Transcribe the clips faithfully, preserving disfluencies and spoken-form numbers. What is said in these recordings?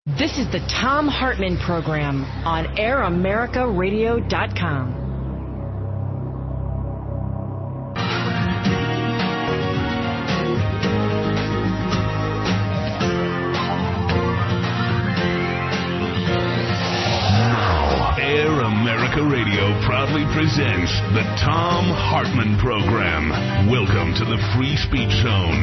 This is the Thom Hartmann Program on air america radio dot com. Air America Radio proudly presents the Thom Hartmann Program. Welcome to the Free Speech Zone.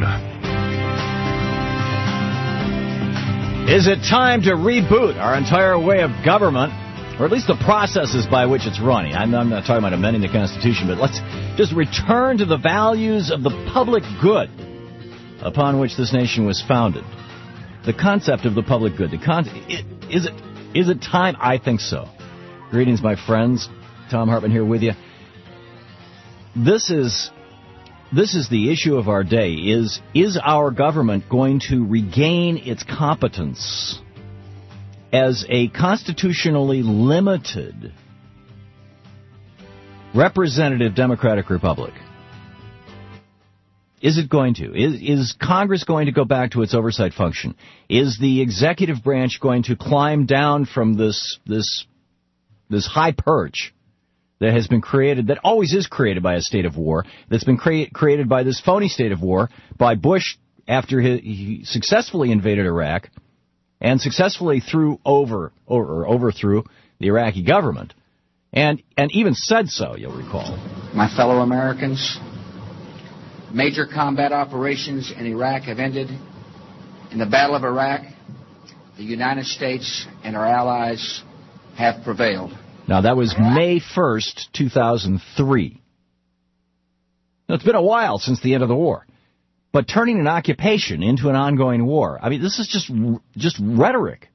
Is it time to reboot our entire way of government, or at least the processes by which it's running? I'm, I'm not talking about amending the Constitution, but let's just return to the values of the public good upon which this nation was founded. The concept of the public good. The con- it, is it is it time? I think so. Greetings, my friends. Thom Hartmann here with you. This is this is the issue of our day. Is is our government going to regain its competence as a constitutionally limited representative democratic republic? Is it going to? Is, is Congress going to go back to its oversight function? Is the executive branch going to climb down from this this this high perch that has been created, that always is created by a state of war, that's been crea- created by this phony state of war, by Bush after he, he successfully invaded Iraq and successfully threw over, or, or overthrew the Iraqi government, and, and even said so, you'll recall. My fellow Americans, major combat operations in Iraq have ended. In the Battle of Iraq, the United States and our allies have prevailed. Now, that was May first, two thousand three. Now, it's been a while since the end of the war. But turning an occupation into an ongoing war, I mean, this is just just rhetoric.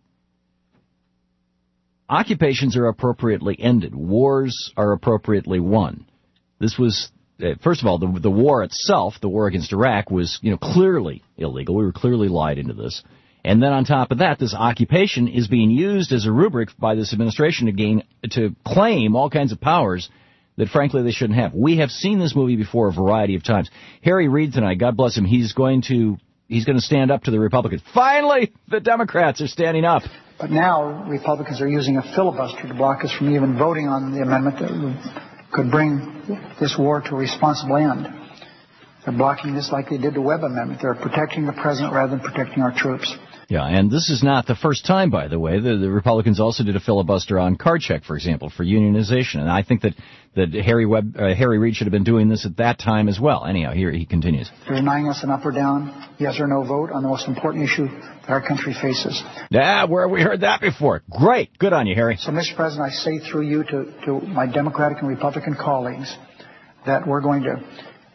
Occupations are appropriately ended. Wars are appropriately won. This was, uh, first of all, the, the war itself, the war against Iraq, was, you know, clearly illegal. We were clearly lied into this. And then on top of that, this occupation is being used as a rubric by this administration to gain, to claim all kinds of powers that, frankly, they shouldn't have. We have seen this movie before a variety of times. Harry Reid tonight, God bless him, he's going to he's going to stand up to the Republicans. Finally, the Democrats are standing up. But now Republicans are using a filibuster to block us from even voting on the amendment that could bring this war to a responsible end. They're blocking this like they did the Webb Amendment. They're protecting the president rather than protecting our troops. Yeah, and this is not the first time, by the way. The, the Republicans also did a filibuster on card check, for example, for unionization. And I think that, that Harry Webb, uh, Harry Reid should have been doing this at that time as well. Anyhow, here he continues. They're denying us an up or down, yes or no vote on the most important issue that our country faces. Yeah, where have we heard that before? Great. Good on you, Harry. So, Mister President, I say through you to, to my Democratic and Republican colleagues that we're going to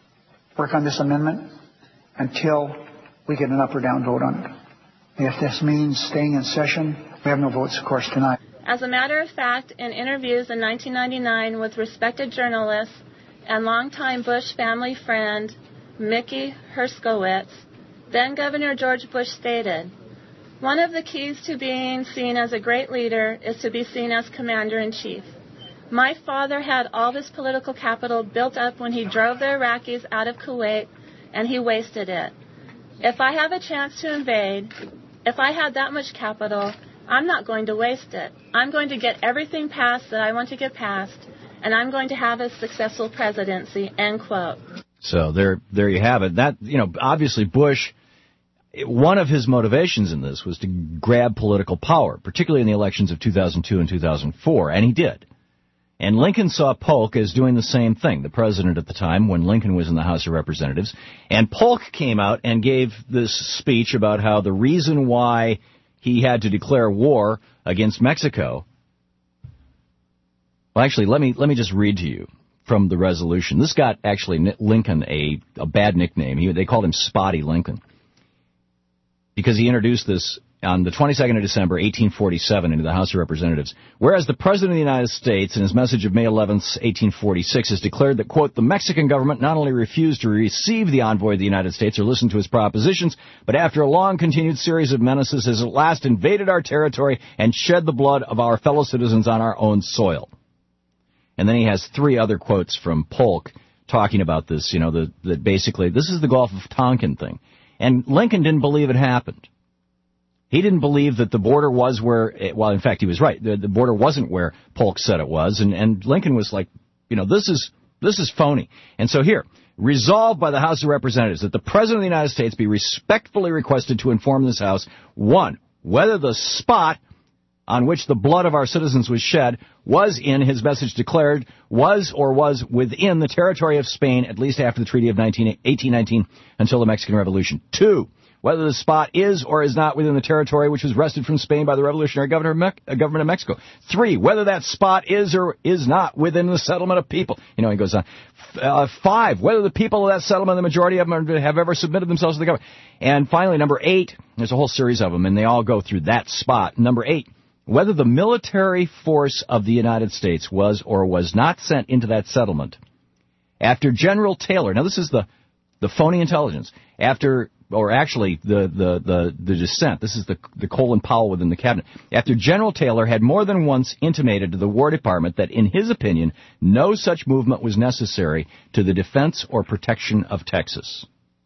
work on this amendment until we get an up or down vote on it. If this means staying in session, we have no votes, of course, tonight. As a matter of fact, in interviews in nineteen ninety-nine with respected journalists and longtime Bush family friend Mickey Herskowitz, then Governor George Bush stated, "One of the keys to being seen as a great leader is to be seen as commander-in-chief. My father had all this political capital built up when he drove the Iraqis out of Kuwait, and he wasted it. If I have a chance to invade, if I had that much capital, I'm not going to waste it. I'm going to get everything passed that I want to get passed, and I'm going to have a successful presidency," end quote. So there, there you have it. That, you know, obviously Bush, one of his motivations in this was to grab political power, particularly in the elections of two thousand two and two thousand four, and he did. And Lincoln saw Polk as doing the same thing, the president at the time when Lincoln was in the House of Representatives. And Polk came out and gave this speech about how the reason why he had to declare war against Mexico. Well, actually, let me let me just read to you from the resolution. This got actually Lincoln a, a bad nickname. He, they called him Spotty Lincoln because he introduced this on the twenty-second of December, eighteen forty-seven, into the House of Representatives. Whereas the President of the United States, in his message of May eleventh, eighteen forty-six, has declared that, quote, "the Mexican government not only refused to receive the envoy of the United States or listen to his propositions, but after a long continued series of menaces has at last invaded our territory and shed the blood of our fellow citizens on our own soil." And then he has three other quotes from Polk talking about this, you know, the, that basically this is the Gulf of Tonkin thing. And Lincoln didn't believe it happened. He didn't believe that the border was where, well, in fact, he was right. The, the border wasn't where Polk said it was, and, and Lincoln was like, you know, this is this is phony. And so here, resolved by the House of Representatives that the President of the United States be respectfully requested to inform this House, one, whether the spot on which the blood of our citizens was shed was in his message declared, was or was within the territory of Spain, at least after the Treaty of eighteen nineteen until the Mexican Revolution. Two, whether the spot is or is not within the territory which was wrested from Spain by the revolutionary governor of Me- uh, government of Mexico. Three, whether that spot is or is not within the settlement of people. You know, he goes on. F- uh, five, whether the people of that settlement, the majority of them, are, have ever submitted themselves to the government. And finally, number eight, there's a whole series of them, and they all go through that spot. Number eight, whether the military force of the United States was or was not sent into that settlement after General Taylor. Now, this is the, the phony intelligence. After... or actually the, the, the, the dissent, this is the, the Colin Powell within the cabinet, after General Taylor had more than once intimated to the War Department that, in his opinion, no such movement was necessary to the defense or protection of Texas.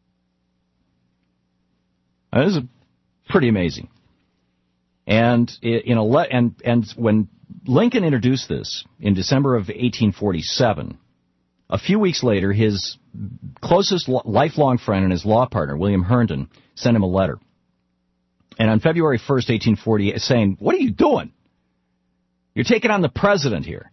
Now, this is pretty amazing. And in a le- and and when Lincoln introduced this in December of eighteen forty-seven, a few weeks later, his closest lifelong friend and his law partner, William Herndon, sent him a letter. And on February first, eighteen forty-eight, saying, what are you doing? You're taking on the president here.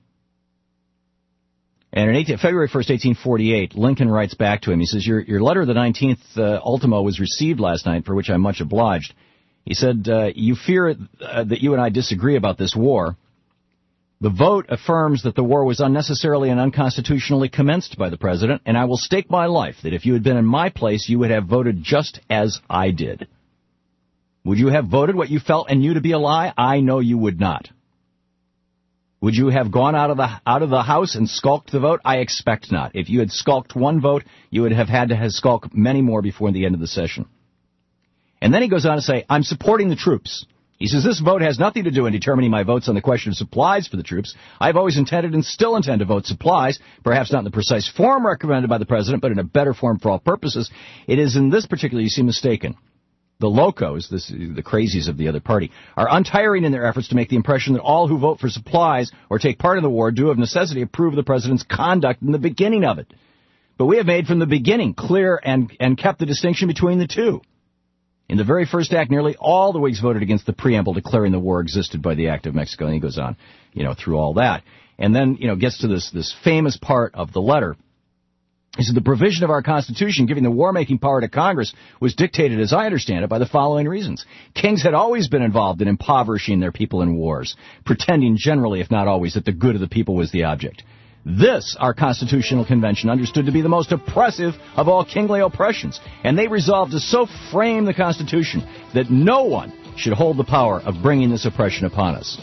And on February first, eighteen forty-eight, Lincoln writes back to him. He says, your, your letter of the nineteenth uh, ultimo was received last night, for which I'm much obliged. He said, uh, you fear uh, that you and I disagree about this war. The vote affirms that the war was unnecessarily and unconstitutionally commenced by the president, and I will stake my life that if you had been in my place, you would have voted just as I did. Would you have voted what you felt and knew to be a lie? I know you would not. Would you have gone out of the out of the House and skulked the vote? I expect not. If you had skulked one vote, you would have had to have skulked many more before the end of the session. And then he goes on to say, I'm supporting the troops. He says, this vote has nothing to do in determining my votes on the question of supplies for the troops. I've always intended and still intend to vote supplies, perhaps not in the precise form recommended by the president, but in a better form for all purposes. It is in this particular you seem mistaken. The locos, this, the crazies of the other party, are untiring in their efforts to make the impression that all who vote for supplies or take part in the war do of necessity approve of the president's conduct in the beginning of it. But we have made from the beginning clear and, and kept the distinction between the two. In the very first act, nearly all the Whigs voted against the preamble declaring the war existed by the Act of Mexico. And he goes on, you know, through all that. And then, you know, gets to this, this famous part of the letter. He said, the provision of our Constitution giving the war-making power to Congress was dictated, as I understand it, by the following reasons. Kings had always been involved in impoverishing their people in wars, pretending generally, if not always, that the good of the people was the object. This, our Constitutional Convention understood to be the most oppressive of all kingly oppressions, and they resolved to so frame the Constitution that no one should hold the power of bringing this oppression upon us.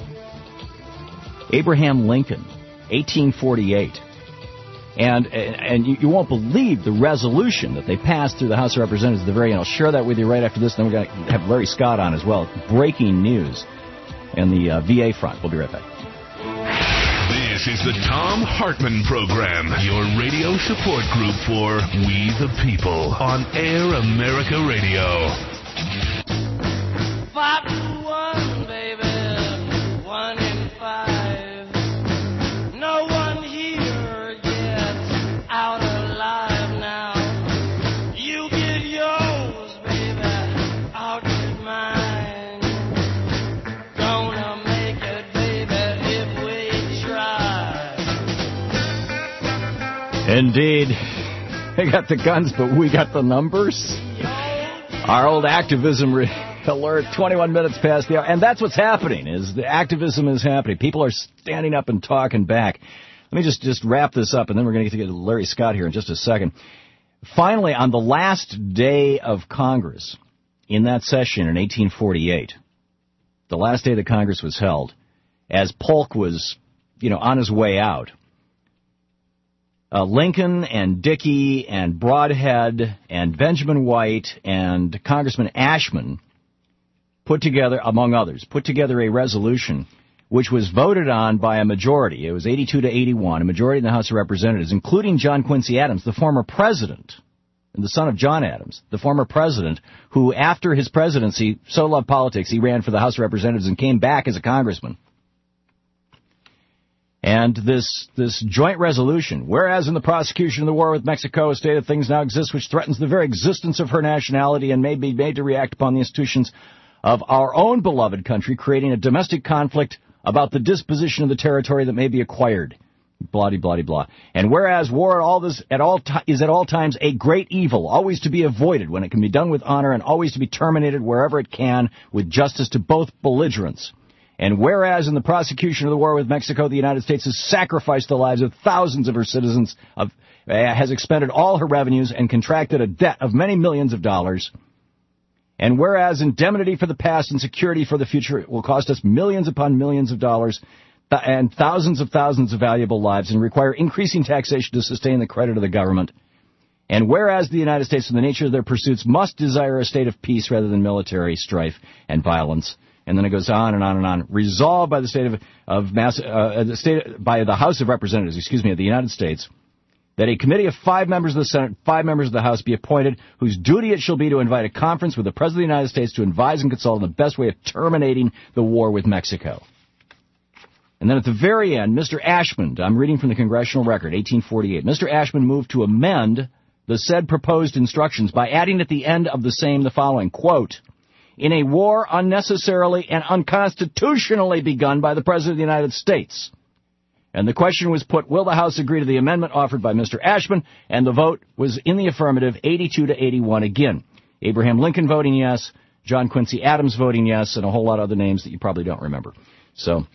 Abraham Lincoln, eighteen forty-eight. And and you, you won't believe the resolution that they passed through the House of Representatives at the very end. I'll share that with you right after this, and then we're going to have Larry Scott on as well. Breaking news in the uh, V A front. We'll be right back. This is the Thom Hartmann Program, your radio support group for We the People on Air America Radio. Five to one, baby, one in five. No one here gets out alive now. You get yours, baby, I'll get mine. Gonna make it, baby, if we try. Indeed. They got the guns, but we got the numbers. Our old activism re- alert, twenty-one minutes past the hour. And that's what's happening, is the activism is happening. People are standing up and talking back. Let me just, just wrap this up, and then we're going to get to Larry Scott here in just a second. Finally, on the last day of Congress, in that session in eighteen forty-eight, the last day that Congress was held, as Polk was, you know, on his way out, Uh, Lincoln and Dickey and Broadhead and Benjamin White and Congressman Ashman put together, among others, put together a resolution which was voted on by a majority. It was eighty-two to eighty-one, a majority in the House of Representatives, including John Quincy Adams, the former president the son of John Adams, the former president, who after his presidency so loved politics, he ran for the House of Representatives and came back as a congressman. And this this joint resolution, whereas in the prosecution of the war with Mexico, a state of things now exists which threatens the very existence of her nationality and may be made to react upon the institutions of our own beloved country, creating a domestic conflict about the disposition of the territory that may be acquired. Blah, blah, blah. And whereas war at all this at all ti- is at all times a great evil, always to be avoided when it can be done with honor and always to be terminated wherever it can with justice to both belligerents. And whereas in the prosecution of the war with Mexico, the United States has sacrificed the lives of thousands of her citizens, of, uh, has expended all her revenues and contracted a debt of many millions of dollars. And whereas indemnity for the past and security for the future will cost us millions upon millions of dollars th- and thousands of thousands of valuable lives and require increasing taxation to sustain the credit of the government. And whereas the United States, in the nature of their pursuits, must desire a state of peace rather than military strife and violence. And then it goes on and on and on. Resolved by the state of, of Mass, uh, the state by the House of Representatives, excuse me, of the United States, that a committee of five members of the Senate, five members of the House be appointed, whose duty it shall be to invite a conference with the President of the United States to advise and consult on the best way of terminating the war with Mexico. And then at the very end, Mister Ashman, I'm reading from the Congressional Record, eighteen forty-eight, Mister Ashman moved to amend the said proposed instructions by adding at the end of the same the following, quote, in a war unnecessarily and unconstitutionally begun by the President of the United States. And the question was put, will the House agree to the amendment offered by Mister Ashman? And the vote was in the affirmative, eighty-two to eighty-one again. Abraham Lincoln voting yes, John Quincy Adams voting yes, and a whole lot of other names that you probably don't remember. So,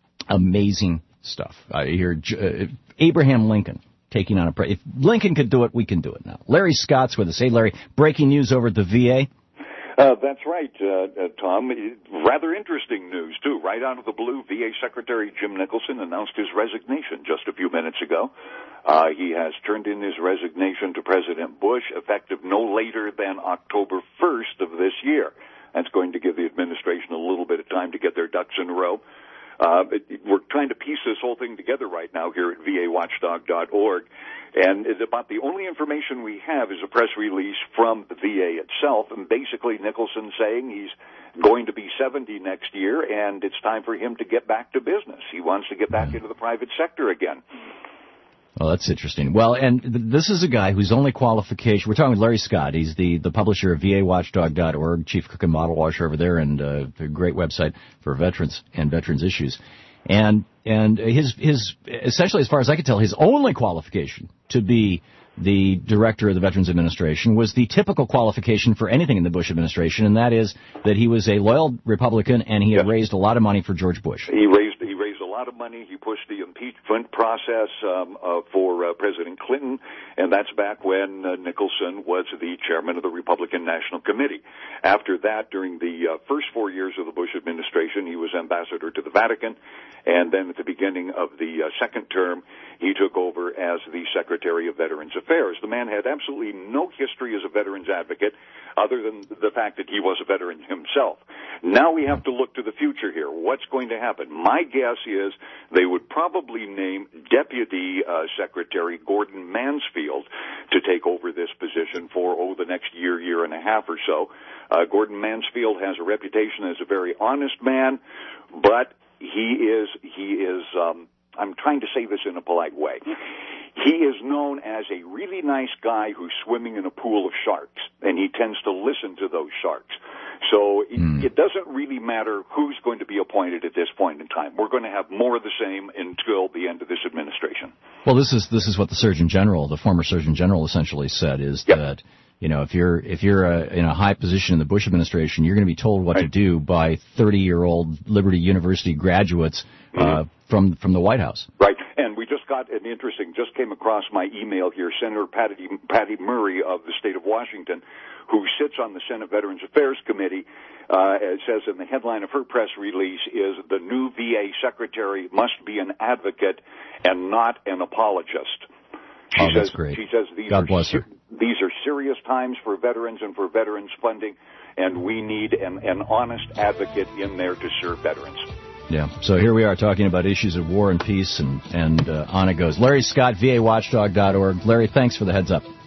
amazing stuff. I hear uh, Abraham Lincoln taking on a... Pre- if Lincoln could do it, we can do it now. Larry Scott's with us. Hey, Larry, breaking news over at the V A. Uh, that's right, uh, uh, Tom. Rather interesting news, too. Right out of the blue, V A Secretary Jim Nicholson announced his resignation just a few minutes ago. Uh, he has turned in his resignation to President Bush, effective no later than October first of this year. That's going to give the administration a little bit of time to get their ducks in a row. Uh, we're trying to piece this whole thing together right now here at V A watchdog dot org. And it's about the only information we have is a press release from the V A itself, and basically Nicholson saying he's going to be seventy next year, and it's time for him to get back to business. He wants to get back into the private sector again. Well, that's interesting. Well, and th- this is a guy whose only qualification, we're talking with Larry Scott. He's the, the publisher of V A watchdog dot org, chief cook and model washer over there, and uh, a great website for veterans and veterans issues. And and his his essentially, as far as I could tell, his only qualification to be the director of the Veterans Administration was the typical qualification for anything in the Bush administration, and that is that he was a loyal Republican and he had Yes. raised a lot of money for George Bush. He raised he raised a lot of money. He pushed the impeachment process um, uh, for uh, President Clinton, and that's back when uh, Nicholson was the chairman of the Republican National Committee. After that, during the uh, first four years of the Bush administration, he was ambassador to the Vatican, and then at the beginning of the uh, second term, he took over as the Secretary of Veterans Affairs. The man had absolutely no history as a veterans advocate, other than the fact that he was a veteran himself. Now we have to look to the future here. What's going to happen? My guess is they would probably name Deputy uh, Secretary Gordon Mansfield to take over this position for, oh, the next year, year and a half or so. Uh, Gordon Mansfield has a reputation as a very honest man, but he is, he is, um, I'm trying to say this in a polite way. He is known as a really nice guy who's swimming in a pool of sharks, and he tends to listen to those sharks. So it, mm. it doesn't really matter who's going to be appointed at this point in time. We're going to have more of the same until the end of this administration. Well, this is this is what the Surgeon General, the former Surgeon General, essentially said, is yep. that, you know, if you're if you're a, in a high position in the Bush administration, you're going to be told what right. to do by thirty-year-old Liberty University graduates uh, mm-hmm. from from the White House. Right. And we just got an interesting, just came across my email here, Senator Patty, Patty Murray of the state of Washington, who sits on the Senate Veterans Affairs Committee, uh, it says in the headline of her press release is the new V A secretary must be an advocate and not an apologist. She oh, says, that's great. She says these God are bless her. These are serious times for veterans and for veterans funding, and we need an, an honest advocate in there to serve veterans. Yeah, so here we are talking about issues of war and peace, and, and uh, on it goes. Larry Scott, V A watchdog dot org. Larry, thanks for the heads up.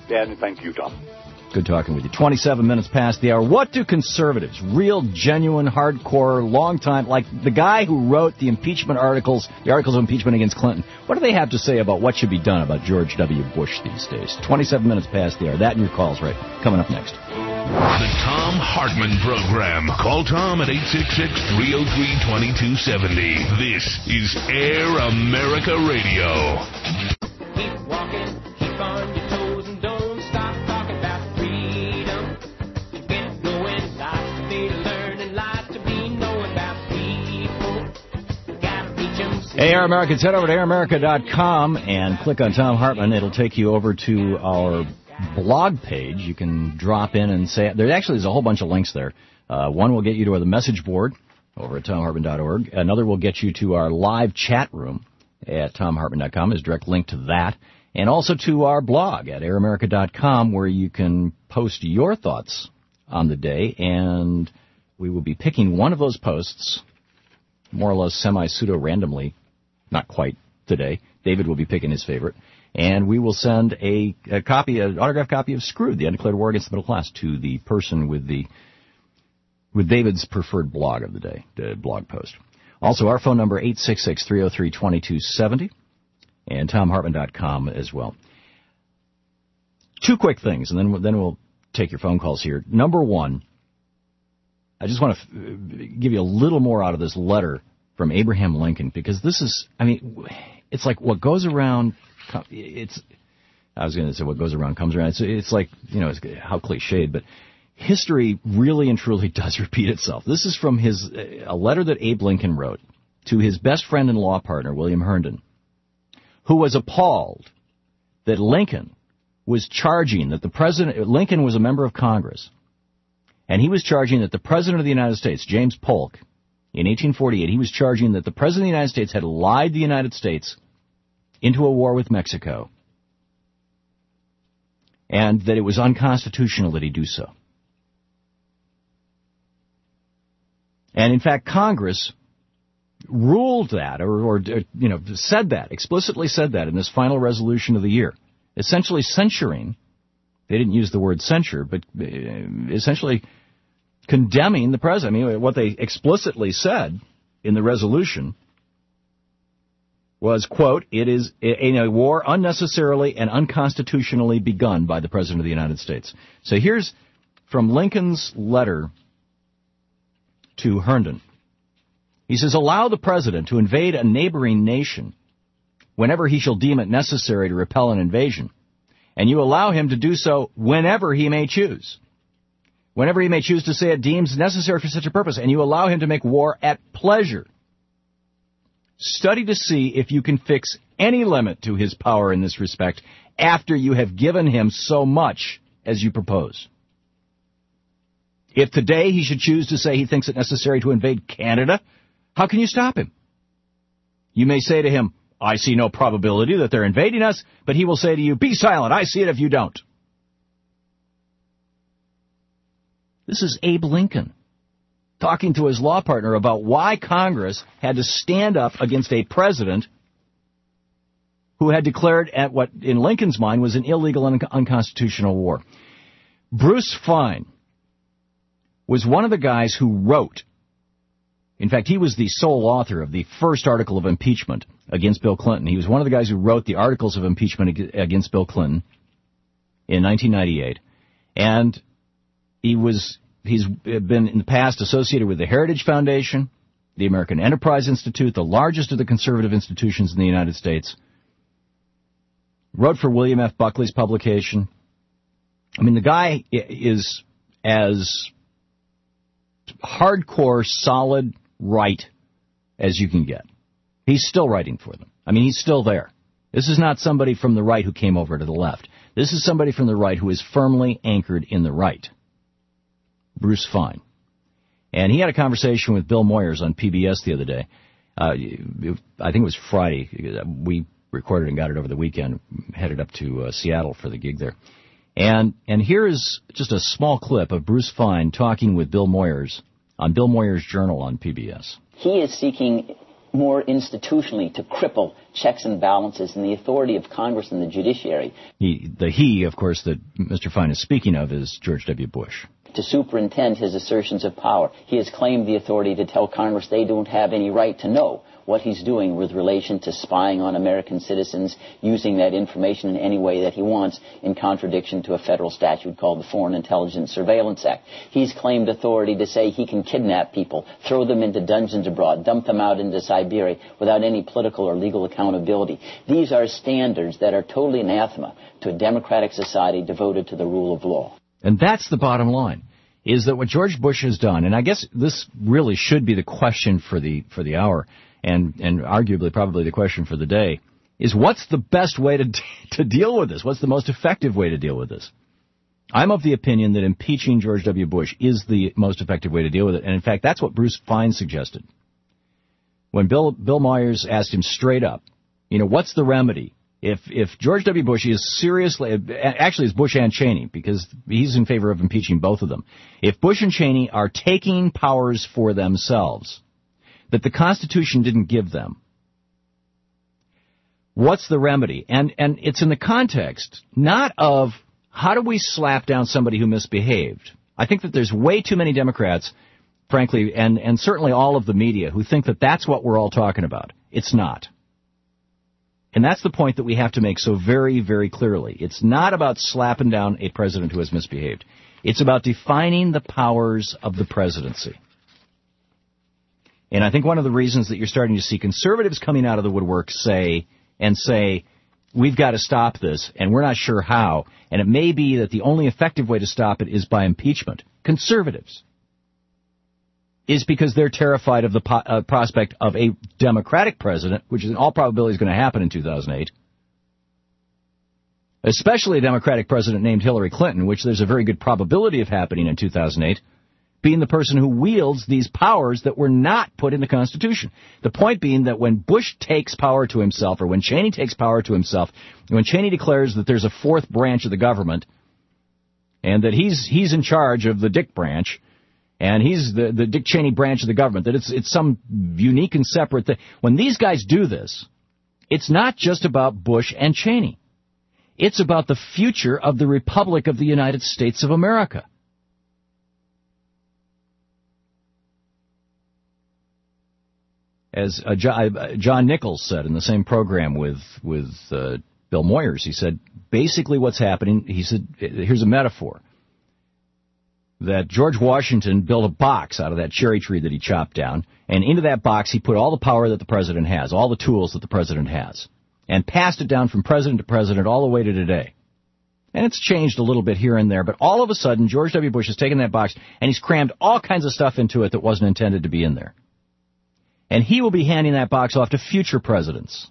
And thank you, Tom. Good talking with you. twenty-seven minutes past the hour. What do conservatives, real, genuine, hardcore, long time, like the guy who wrote the impeachment articles, the articles of impeachment against Clinton, what do they have to say about what should be done about George W. Bush these days? twenty-seven minutes past the hour. That and your calls, right? Coming up next. The Tom Hartman Program. Call Tom at eight six six, three oh three, two two seven oh. This is Air America Radio. Keep walking, keep on your toes, and don't stop talking about freedom. Get going, lots to be learning, lots to be knowing about people. Gotta reach them. Hey, Air Americans, head over to air america dot com and click on Tom Hartman. It'll take you over to our blog page. You can drop in and say, there actually is a whole bunch of links there. Uh, one will get you to the message board over at tom hartman dot org. Another will get you to our live chat room at tom hartman dot com. There's a direct link to that. And also to our blog at air america dot com, where you can post your thoughts on the day. And we will be picking one of those posts, more or less semi-pseudo-randomly, not quite today. David will be picking his favorite. And we will send a, a copy, an autographed copy of Screwed, the Undeclared War Against the Middle Class, to the person with the with David's preferred blog of the day, the blog post. Also, our phone number, eight six six, three oh three, two two seven oh, and tom hartman dot com as well. Two quick things, and then, then we'll take your phone calls here. Number one, I just want to f- give you a little more out of this letter from Abraham Lincoln, because this is, I mean, it's like what goes around... It's, I was going to say what goes around comes around. It's, it's like, you know, it's, how cliched, but history really and truly does repeat itself. This is from his, a letter that Abe Lincoln wrote to his best friend and law partner, William Herndon, who was appalled that Lincoln was charging that the president, Lincoln was a member of Congress, and he was charging that the president of the United States, James Polk, in eighteen forty-eight, he was charging that the president of the United States had lied the United States into a war with Mexico, and that it was unconstitutional that he do so. And in fact, Congress ruled that, or, or you know, said that, explicitly said that in this final resolution of the year, essentially censuring, they didn't use the word censure, but essentially condemning the president. I mean, what they explicitly said in the resolution was, quote, it is in a war unnecessarily and unconstitutionally begun by the President of the United States. So here's from Lincoln's letter to Herndon. He says, allow the President to invade a neighboring nation whenever he shall deem it necessary to repel an invasion, and you allow him to do so whenever he may choose. Whenever he may choose to say it deems necessary for such a purpose, and you allow him to make war at pleasure. Study to see if you can fix any limit to his power in this respect after you have given him so much as you propose. If today he should choose to say he thinks it necessary to invade Canada, how can you stop him? You may say to him, I see no probability that they're invading us, but he will say to you, be silent, I see it if you don't. This is Abe Lincoln talking to his law partner about why Congress had to stand up against a president who had declared at what, in Lincoln's mind, was an illegal and unconstitutional war. Bruce Fein was one of the guys who wrote, in fact, he was the sole author of the first article of impeachment against Bill Clinton. He was one of the guys who wrote the articles of impeachment against Bill Clinton in nineteen ninety-eight. And he was... He's been in the past associated with the Heritage Foundation, the American Enterprise Institute, the largest of the conservative institutions in the United States. Wrote for William F. Buckley's publication. I mean, the guy is as hardcore, solid right as you can get. He's still writing for them. I mean, he's still there. This is not somebody from the right who came over to the left. This is somebody from the right who is firmly anchored in the right. Bruce Fein. And he had a conversation with Bill Moyers on P B S the other day. Uh, I think it was Friday. We recorded and got it over the weekend, headed up to uh, Seattle for the gig there. And and here is just a small clip of Bruce Fein talking with Bill Moyers on Bill Moyers' Journal on P B S. He is seeking more institutionally to cripple checks and balances and the authority of Congress and the judiciary. He, the he, of course, that Mister Fine is speaking of is George W. Bush. To superintend his assertions of power. He has claimed the authority to tell Congress they don't have any right to know what he's doing with relation to spying on American citizens, using that information in any way that he wants, in contradiction to a federal statute called the Foreign Intelligence Surveillance Act. He's claimed authority to say he can kidnap people, throw them into dungeons abroad, dump them out into Siberia without any political or legal accountability. These are standards that are totally anathema to a democratic society devoted to the rule of law. And that's the bottom line, is that what George Bush has done, and I guess this really should be the question for the for the hour, and, and arguably probably the question for the day, is what's the best way to to deal with this? What's the most effective way to deal with this? I'm of the opinion that impeaching George W. Bush is the most effective way to deal with it, and in fact, that's what Bruce Fine suggested. When Bill Bill Moyers asked him straight up, you know, what's the remedy? If if George W. Bush is seriously, actually it's Bush and Cheney, because he's in favor of impeaching both of them. If Bush and Cheney are taking powers for themselves that the Constitution didn't give them, what's the remedy? And and it's in the context not of how do we slap down somebody who misbehaved. I think that there's way too many Democrats, frankly, and, and certainly all of the media, who think that that's what we're all talking about. It's not. And that's the point that we have to make so very, very clearly. It's not about slapping down a president who has misbehaved. It's about defining the powers of the presidency. And I think one of the reasons that you're starting to see conservatives coming out of the woodwork say, and say, we've got to stop this, and we're not sure how, and it may be that the only effective way to stop it is by impeachment. Conservatives. Is because they're terrified of the po- uh, prospect of a Democratic president, which in all probability is going to happen in two thousand eight, especially a Democratic president named Hillary Clinton, which there's a very good probability of happening in two thousand eight, being the person who wields these powers that were not put in the Constitution. The point being that when Bush takes power to himself, or when Cheney takes power to himself, when Cheney declares that there's a fourth branch of the government, and that he's he's in charge of the Dick branch, and he's the, the Dick Cheney branch of the government, that it's it's some unique and separate thing. When these guys do this, it's not just about Bush and Cheney. It's about the future of the Republic of the United States of America. As uh, John Nichols said in the same program with, with uh, Bill Moyers, he said, basically what's happening, he said, here's a metaphor. That George Washington built a box out of that cherry tree that he chopped down, and into that box he put all the power that the president has, all the tools that the president has, and passed it down from president to president all the way to today. And it's changed a little bit here and there, but all of a sudden George W. Bush has taken that box and he's crammed all kinds of stuff into it that wasn't intended to be in there. And he will be handing that box off to future presidents.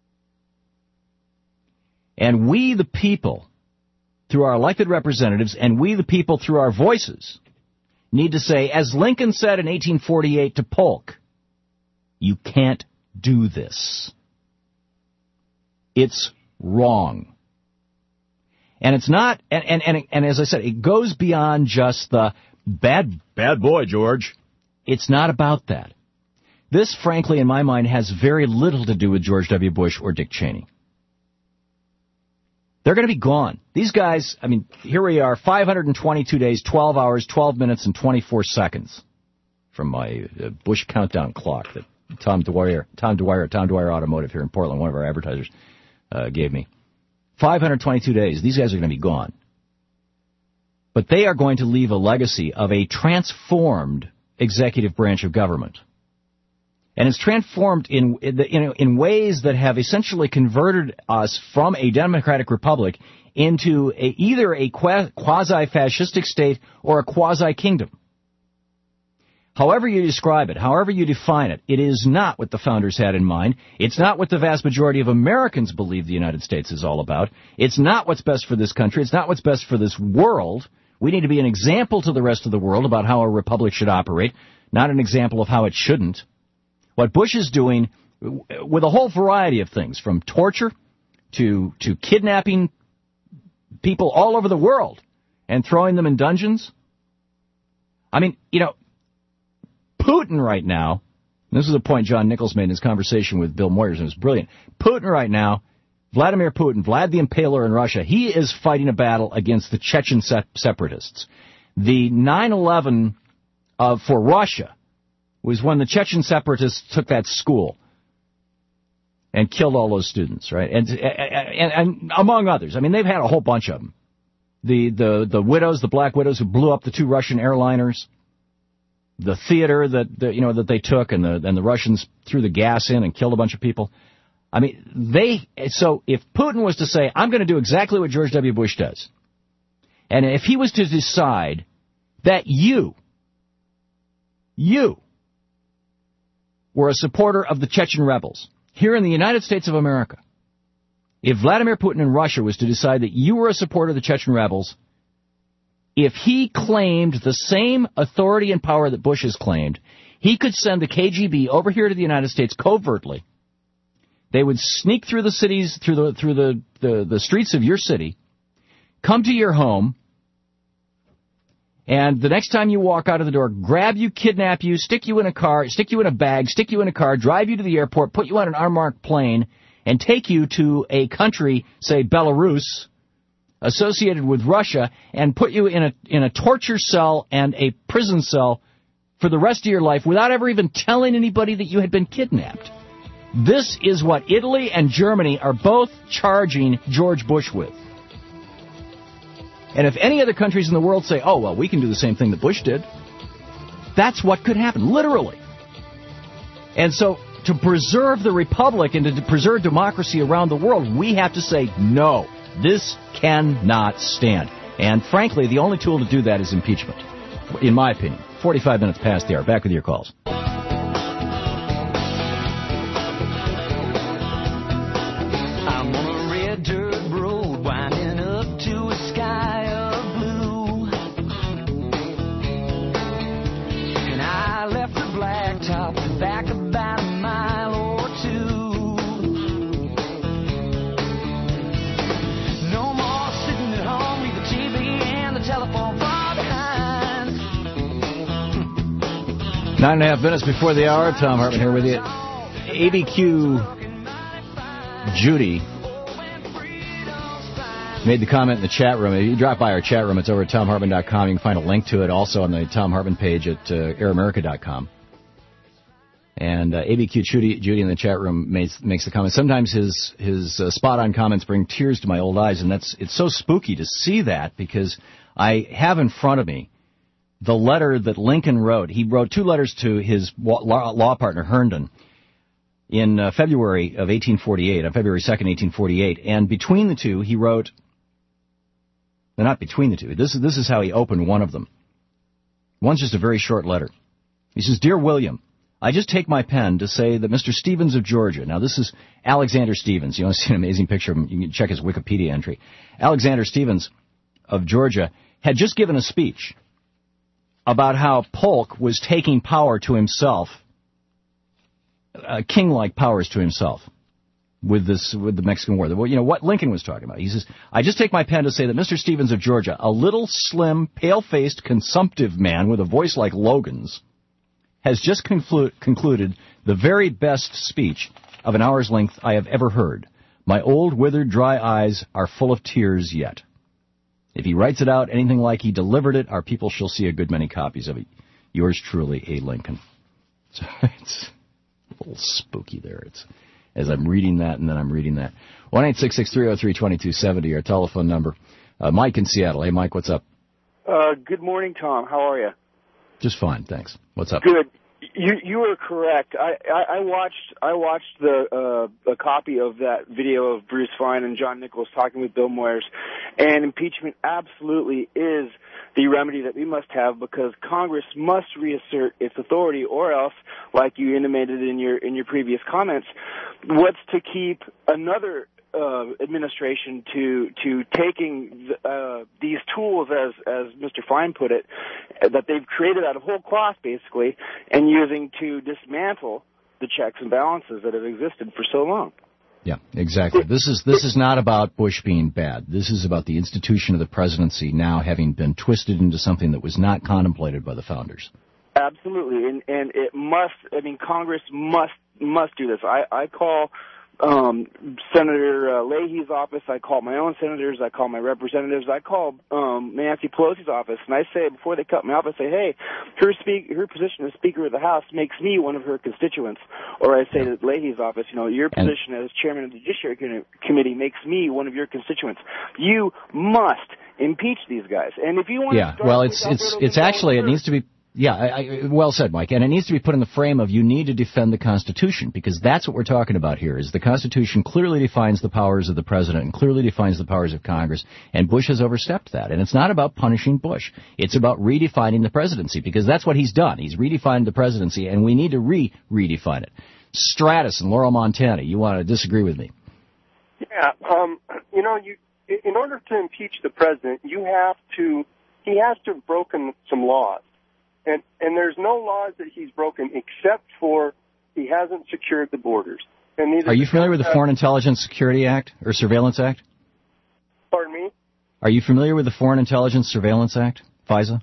And we, the people, through our elected representatives, and we, the people, through our voices, need to say, as Lincoln said in eighteen forty-eight to Polk, you can't do this. It's wrong. And it's not, and, and, and, and as I said, it goes beyond just the bad, bad boy, George. It's not about that. This, frankly, in my mind, has very little to do with George W. Bush or Dick Cheney. They're going to be gone. These guys, I mean, here we are, five hundred twenty-two days, twelve hours, twelve minutes, and twenty-four seconds from my uh, Bush countdown clock that Tom Dwyer, Tom Dwyer, Tom Dwyer Automotive here in Portland, one of our advertisers, uh, gave me. five hundred twenty-two days. These guys are going to be gone. But they are going to leave a legacy of a transformed executive branch of government. And it's transformed in in, in ways that have essentially converted us from a democratic republic into a, either a quasi-fascistic state or a quasi-kingdom. However you describe it, however you define it, it is not what the founders had in mind. It's not what the vast majority of Americans believe the United States is all about. It's not what's best for this country. It's not what's best for this world. We need to be an example to the rest of the world about how a republic should operate, not an example of how it shouldn't. What Bush is doing with a whole variety of things, from torture to to kidnapping people all over the world and throwing them in dungeons. I mean, you know, Putin right now This is a point John Nichols made in his conversation with Bill Moyers, and it was brilliant. Putin right now, Vladimir Putin, Vlad the Impaler in Russia, he is fighting a battle against the Chechen se- separatists. The nine eleven uh, for Russia was when the Chechen separatists took that school and killed all those students, right? And, and, and among others. I mean, they've had a whole bunch of them. The, the, the widows, the black widows who blew up the two Russian airliners, the theater that, the, you know, that they took, and the, and the Russians threw the gas in and killed a bunch of people. I mean, they, so if Putin was to say, I'm going to do exactly what George W. Bush does, and if he was to decide that you, you were a supporter of the Chechen rebels here in the United States of America, if Vladimir Putin in Russia was to decide that you were a supporter of the Chechen rebels, if he claimed the same authority and power that Bush has claimed, he could send the K G B over here to the United States covertly. They would sneak through the cities, through the through the, the, the streets of your city, come to your home, and the next time you walk out of the door, grab you, kidnap you, stick you in a car, stick you in a bag, stick you in a car, drive you to the airport, put you on an unmarked plane, and take you to a country, say Belarus, associated with Russia, and put you in a in a torture cell and a prison cell for the rest of your life without ever even telling anybody that you had been kidnapped. This is what Italy and Germany are both charging George Bush with. And if any other countries in the world say, oh, well, we can do the same thing that Bush did, that's what could happen, literally. And so to preserve the republic and to preserve democracy around the world, we have to say, no, this cannot stand. And frankly, the only tool to do that is impeachment, in my opinion. forty-five minutes past the hour. Back with your calls. Nine and a half minutes before the hour. Tom Hartman here with you. A B Q Judy made the comment in the chat room. If you drop by our chat room, it's over at tom hartman dot com. You can find a link to it also on the Tom Hartman page at uh, air america dot com. And uh, A B Q Judy, Judy in the chat room makes, makes the comment. Sometimes his his uh, spot-on comments bring tears to my old eyes, and that's it's so spooky to see that because I have in front of me the letter that Lincoln wrote. He wrote two letters to his law, law partner, Herndon, in uh, February of eighteen forty-eight, on February second, eighteen forty-eight. And between the two, he wrote, no, not between the two, this is, this is how he opened one of them. One's just a very short letter. He says, Dear William, I just take my pen to say that Mister Stevens of Georgia, now this is Alexander Stevens. You want to see an amazing picture of him? You can check his Wikipedia entry. Alexander Stevens of Georgia had just given a speech about how Polk was taking power to himself, uh, king-like powers to himself, with this with the Mexican War. Well, you know what Lincoln was talking about. He says, I just take my pen to say that Mister Stevens of Georgia, a little, slim, pale-faced, consumptive man with a voice like Logan's, has just conclu- concluded the very best speech of an hour's length I have ever heard. My old, withered, dry eyes are full of tears yet. If he writes it out anything like he delivered it, our people shall see a good many copies of it. Yours truly, A. Lincoln. So it's a little spooky there. It's as I'm reading that and then I'm reading that. one eight six six, three oh three, two two seven oh, our telephone number. Uh, Mike in Seattle. Hey, Mike, what's up? Uh, good morning, Tom. How are you? Just fine, thanks. What's up? Good. You you are correct. I, I, I watched I watched the uh, a copy of that video of Bruce Fein and John Nichols talking with Bill Moyers, and impeachment absolutely is the remedy that we must have because Congress must reassert its authority, or else, like you intimated in your in your previous comments, what's to keep another Uh, administration to to taking uh, these tools, as as Mister Fein put it, that they've created out of whole cloth, basically, and using to dismantle the checks and balances that have existed for so long. Yeah, exactly. This is this is not about Bush being bad. This is about the institution of the presidency now having been twisted into something that was not contemplated by the founders. Absolutely, and and it must. I mean, Congress must must do this. I I call um, Senator uh, Leahy's office. I call my own senators. I call my representatives. I call um, Nancy Pelosi's office, and I say before they cut me off, I say, hey, her speak her position as Speaker of the House makes me one of her constituents. Or I say to Leahy's office, you know, your position as Chairman of the Judiciary Committee makes me one of your constituents. You must impeach these guys, and if you want, yeah, to start well, it's it's it's actually it needs to be. Yeah, I, I, well said, Mike. And it needs to be put in the frame of you need to defend the Constitution, because that's what we're talking about here, is the Constitution clearly defines the powers of the President and clearly defines the powers of Congress, and Bush has overstepped that. And it's not about punishing Bush. It's about redefining the presidency, because that's what he's done. He's redefined the presidency, and we need to re-redefine it. Stratus in Laurel, Montana, you want to disagree with me? Yeah, um, you know, you in order to impeach the President, you have to, he has to have broken some laws. And and there's no laws that he's broken except for he hasn't secured the borders. And Are you familiar with the Foreign Intelligence Security Act or Surveillance Act? Pardon me? Are you familiar with the Foreign Intelligence Surveillance Act, FISA?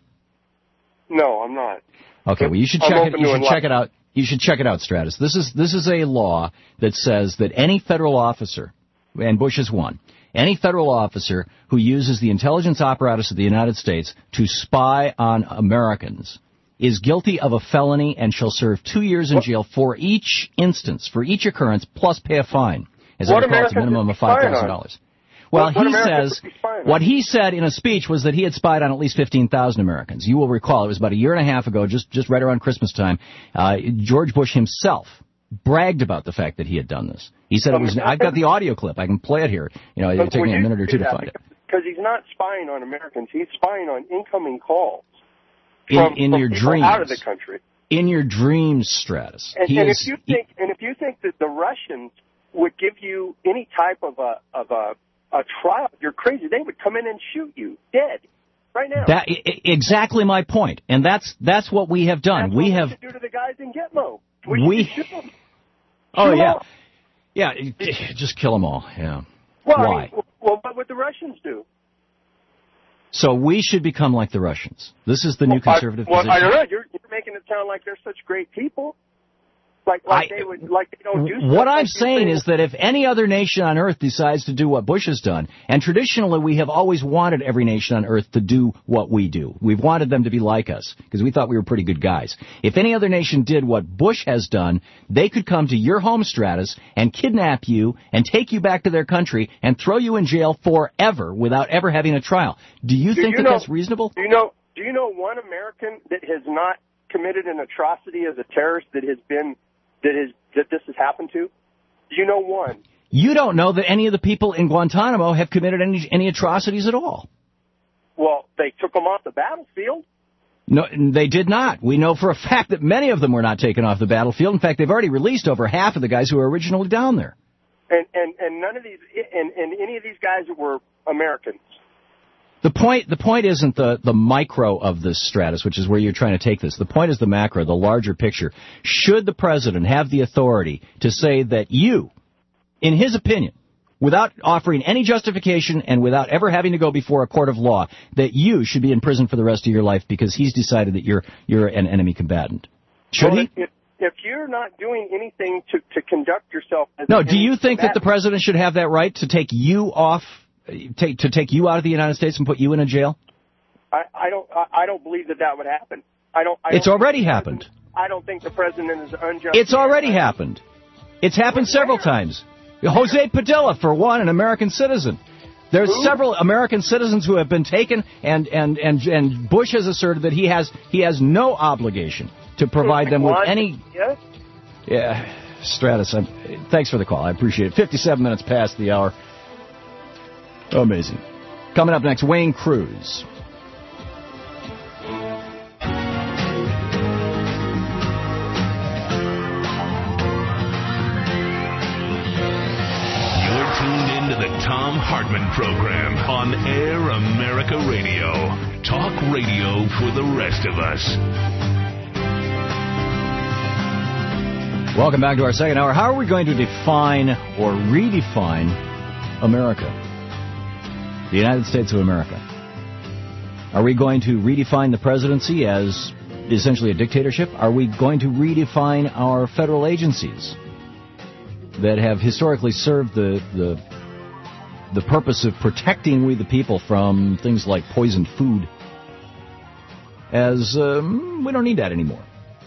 No, I'm not. Okay, well you should check it. You should check it out. You should check it out, Stratus. This is this is a law that says that any federal officer, and Bush is one, any federal officer who uses the intelligence apparatus of the United States to spy on Americans is guilty of a felony and shall serve two years in jail for each instance, for each occurrence, plus pay a fine. As I recall, it's a minimum of five thousand dollars. Well, what, what he says, what he said in a speech was that he had spied on at least fifteen thousand Americans. You will recall, it was about a year and a half ago, just, just right around Christmas time, uh, George Bush himself bragged about the fact that he had done this. He said it was, I've got the audio clip, I can play it here. You know, it'll take me a minute or two to find it. Because he's not spying on Americans, he's spying on incoming calls. In, From, in from your dreams, out of the country. In your dreams, Stratus. And, he and is, if you think, he, and if you think that the Russians would give you any type of a of a, a trial, you're crazy. They would come in and shoot you dead right now. That exactly my point, and that's that's what we have done. That's we what have we should do to the guys in Gitmo. We, we should shoot them. oh Shoot yeah, them. yeah, just kill them all. Yeah. Well, Why? I mean, well, what would the Russians do? So we should become like the Russians. This is the well, new conservative I, well, position. I don't know. You're, you're making it sound like they're such great people. Like, like I, they would, like they don't do. What I'm like saying is that if any other nation on earth decides to do what Bush has done, and traditionally we have always wanted every nation on earth to do what we do. We've wanted them to be like us because we thought we were pretty good guys. If any other nation did what Bush has done, they could come to your home, Stratus, and kidnap you and take you back to their country and throw you in jail forever without ever having a trial. Do you do think you that know, that's reasonable? Do you know? Do you know one American that has not committed an atrocity as a terrorist that has been that is that this has happened to? Do you know one? You don't know that any of the people in Guantanamo have committed any any atrocities at all. Well, they took them off the battlefield. No, they did not. We know for a fact that many of them were not taken off the battlefield. In fact, they've already released over half of the guys who were originally down there. And and, and none of these and, and any of these guys were Americans. The point the point isn't the, the micro of this, Stratus, which is where you're trying to take this. The point is the macro, the larger picture. Should the president have the authority to say that you, in his opinion, without offering any justification and without ever having to go before a court of law, that you should be in prison for the rest of your life because he's decided that you're you're an enemy combatant? Should well, he? If, if you're not doing anything to, to conduct yourself as No, an do you think that the combatant, president should have that right to take you off, take, to take you out of the United States and put you in a jail? I, I don't. I, I don't believe that that would happen. I don't. I It's don't already happened. I don't think the president is unjust. It's already happened. It's happened several times. Jose Padilla, for one, an American citizen. There's Who? several American citizens who have been taken, and, and, and, and Bush has asserted that he has he has no obligation to provide them with any... Yes? Yeah, Stratus, I'm, thanks for the call. I appreciate it. fifty-seven minutes past the hour. Amazing. Coming up next, Wayne Cruz. The Thom Hartmann Program on Air America Radio. Talk radio for the rest of us. Welcome back to our second hour. How are we going to define or redefine America? The United States of America. Are we going to redefine the presidency as essentially a dictatorship? Are we going to redefine our federal agencies that have historically served the the the purpose of protecting we the people from things like poisoned food as um, we don't need that anymore?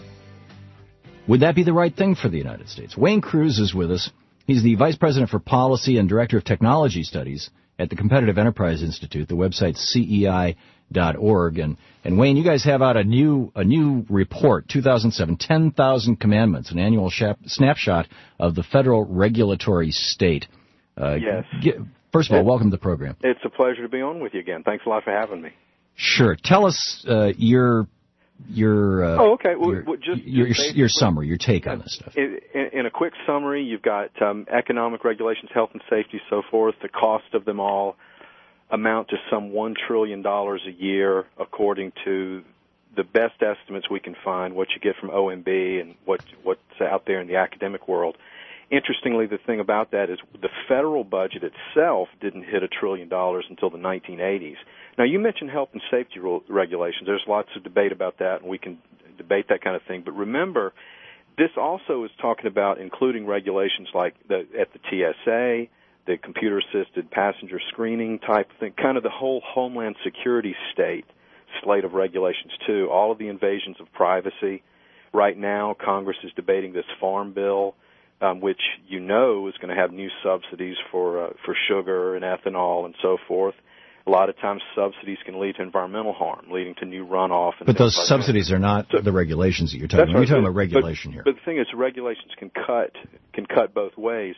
Would that be the right thing for the United States? Wayne Cruz is with us. He's the Vice President for Policy and Director of Technology Studies at the Competitive Enterprise Institute. The website's C E I dot org. And, and Wayne, you guys have out a new a new report, two thousand seven, ten thousand Commandments, an annual shap- snapshot of the federal regulatory state. Uh, yes. Get, first of all, welcome to the program. It's a pleasure to be on with you again. Thanks a lot for having me. Sure. Tell us uh, your your uh, oh, okay. Well, your, well, just, your, just your summary, your take on this stuff. In, in a quick summary, you've got um, economic regulations, health and safety, so forth. The cost of them all amount to some one trillion dollars a year, according to the best estimates we can find, what you get from O M B and what what's out there in the academic world. Interestingly, the thing about that is the federal budget itself didn't hit a trillion dollars until the nineteen eighties. Now, you mentioned health and safety rule, regulations. There's lots of debate about that, and we can debate that kind of thing. But remember, this also is talking about including regulations like the, at the T S A, the computer-assisted passenger screening type of thing, kind of the whole Homeland Security state slate of regulations, too, all of the invasions of privacy. Right now, Congress is debating this farm bill, um, which you know is going to have new subsidies for uh, for sugar and ethanol and so forth. A lot of times subsidies can lead to environmental harm, leading to new runoff. And but those like subsidies that. are not so, the regulations that you're talking about. Right. You're talking but, about regulation but, here. But the thing is, regulations can cut can cut both ways.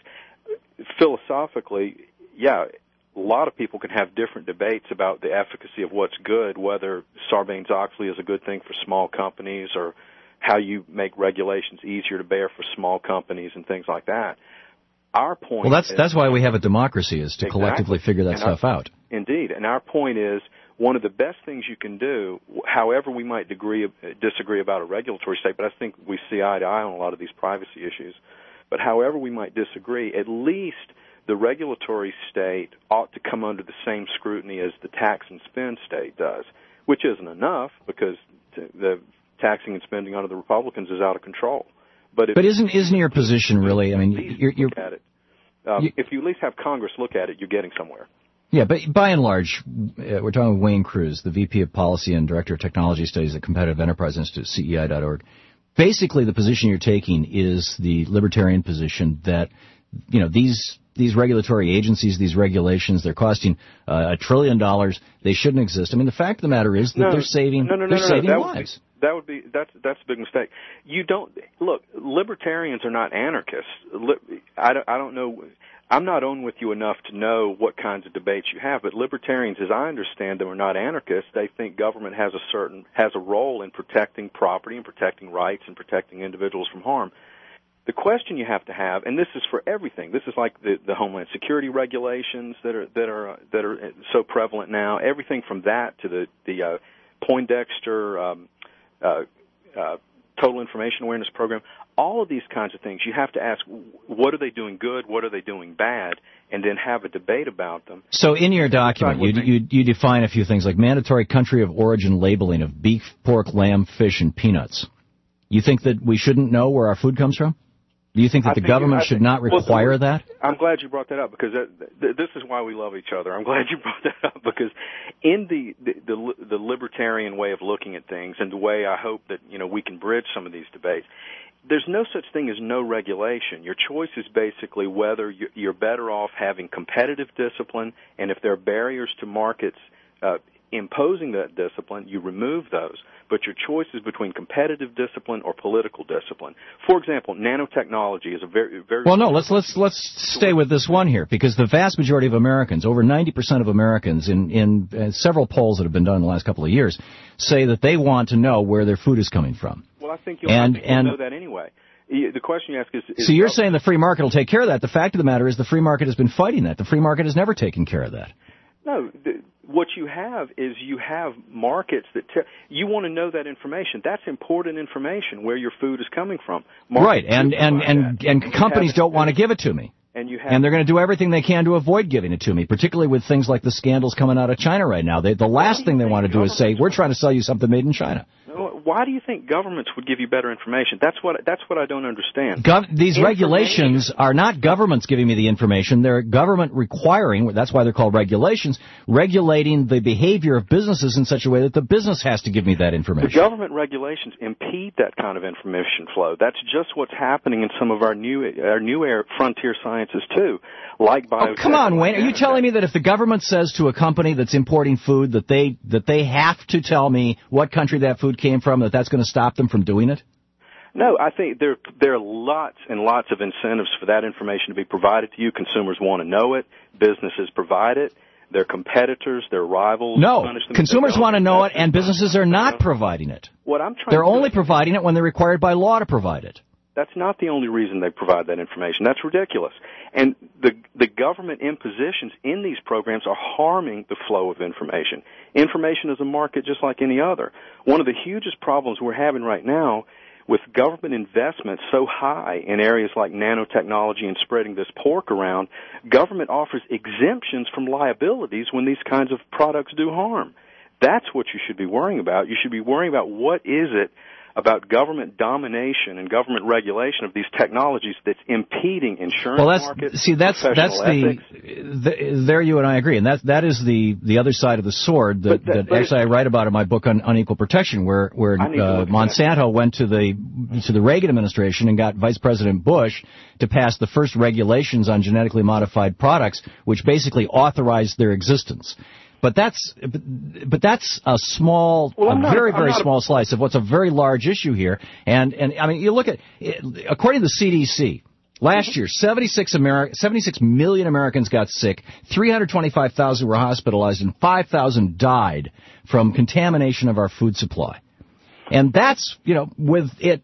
Philosophically, yeah, a lot of people can have different debates about the efficacy of what's good, whether Sarbanes-Oxley is a good thing for small companies or how you make regulations easier to bear for small companies and things like that. Our point well, that's is, that's why we have a democracy, is to exactly. collectively figure that and stuff our, out. Indeed. And our point is, one of the best things you can do, however we might degree, disagree about a regulatory state, but I think we see eye to eye on a lot of these privacy issues, but however we might disagree, at least the regulatory state ought to come under the same scrutiny as the tax and spend state does, which isn't enough because the taxing and spending under the Republicans is out of control. But, if but isn't isn't your position really? I mean, you're, you're look at it. Um, you, if you at least have Congress look at it, you're getting somewhere. Yeah, but by and large, uh, we're talking with Wayne Cruz, the V P of Policy and Director of Technology Studies at Competitive Enterprise Institute, C E I dot org. Basically, the position you're taking is the libertarian position that, you know, these these regulatory agencies, these regulations, they're costing uh, a trillion dollars. They shouldn't exist. I mean, the fact of the matter is that no, they're saving no, no, no, they're no, saving that lives. Would be, that would be that's that's a big mistake. You don't look. Libertarians are not anarchists. I don't, I don't know. I'm not on with you enough to know what kinds of debates you have, but libertarians, as I understand them, are not anarchists. They think government has a certain has a role in protecting property and protecting rights and protecting individuals from harm. The question you have to have, and this is for everything. This is like the, the Homeland Security regulations that are that are that are so prevalent now. Everything from that to the the uh, Poindexter um, uh, uh, Total Information Awareness Program. All of these kinds of things, you have to ask, what are they doing good, what are they doing bad, and then have a debate about them. So in your document, you, you, you define a few things like mandatory country of origin labeling of beef, pork, lamb, fish, and peanuts. You think that we shouldn't know where our food comes from? Do you think that I the think, government should think, not require well, that? I'm glad you brought that up because that, th- this is why we love each other. I'm glad you brought that up because in the, the the the libertarian way of looking at things and the way I hope that you know we can bridge some of these debates, there's no such thing as no regulation. Your choice is basically whether you're better off having competitive discipline, and if there are barriers to markets uh, imposing that discipline, you remove those. But your choice is between competitive discipline or political discipline. For example, nanotechnology is a very, very... Well, no, let's let's let's stay with this one here, because the vast majority of Americans, over ninety percent of Americans, in, in uh, several polls that have been done in the last couple of years, say that they want to know where their food is coming from. Well, I think you'll, and, I think you'll and, know that anyway. The question you ask is... is so you're saying the free market will take care of that. The fact of the matter is the free market has been fighting that. The free market has never taken care of that. No, the, what you have is you have markets that te- you want to know that information. That's important information, where your food is coming from. Markets right, and and and, and, and companies don't want to give it to me. And you have, and they're going to do everything they can to avoid giving it to me, particularly with things like the scandals coming out of China right now. They, the last thing they want to do is say, we're trying to sell you something made in China. why do you think governments would give you better information? That's what that's what I don't understand. Gov- these regulations are not governments giving me the information. They're government requiring, that's why they're called regulations, regulating the behavior of businesses in such a way that the business has to give me that information. The government regulations impede that kind of information flow. That's just what's happening in some of our new our new air frontier sciences too, like biotech. Oh, come on, Wayne. Are you telling me that if the government says to a company that's importing food that they that they have to tell me what country that food came from, that that's going to stop them from doing it? No, I think there there are lots and lots of incentives for that information to be provided to you. Consumers want to know it. Businesses provide it. Their competitors, their rivals. No, consumers want to know it, and businesses are not providing it. What I'm trying They're to only providing it when they're required by law to provide it. That's not the only reason they provide that information. That's ridiculous. And the the government impositions in these programs are harming the flow of information. Information is a market just like any other. One of the hugest problems we're having right now with government investment so high in areas like nanotechnology and spreading this pork around, government offers exemptions from liabilities when these kinds of products do harm. That's what you should be worrying about. You should be worrying about what is it about government domination and government regulation of these technologies that's impeding insurance well, that's, markets. See, that's that's the, the there you and I agree, and that that is the the other side of the sword that, that, that actually I write about in my book on unequal protection, where where uh, Monsanto went to the to the Reagan administration and got Vice President Bush to pass the first regulations on genetically modified products, which basically authorized their existence. But that's but, but that's a small, well, a not, very, very not, small slice of what's a very large issue here. And and I mean, you look at, according to the C D C, last year, seventy-six, Ameri- seventy-six million Americans got sick, three hundred twenty-five thousand were hospitalized, and five thousand died from contamination of our food supply. And that's, you know, with it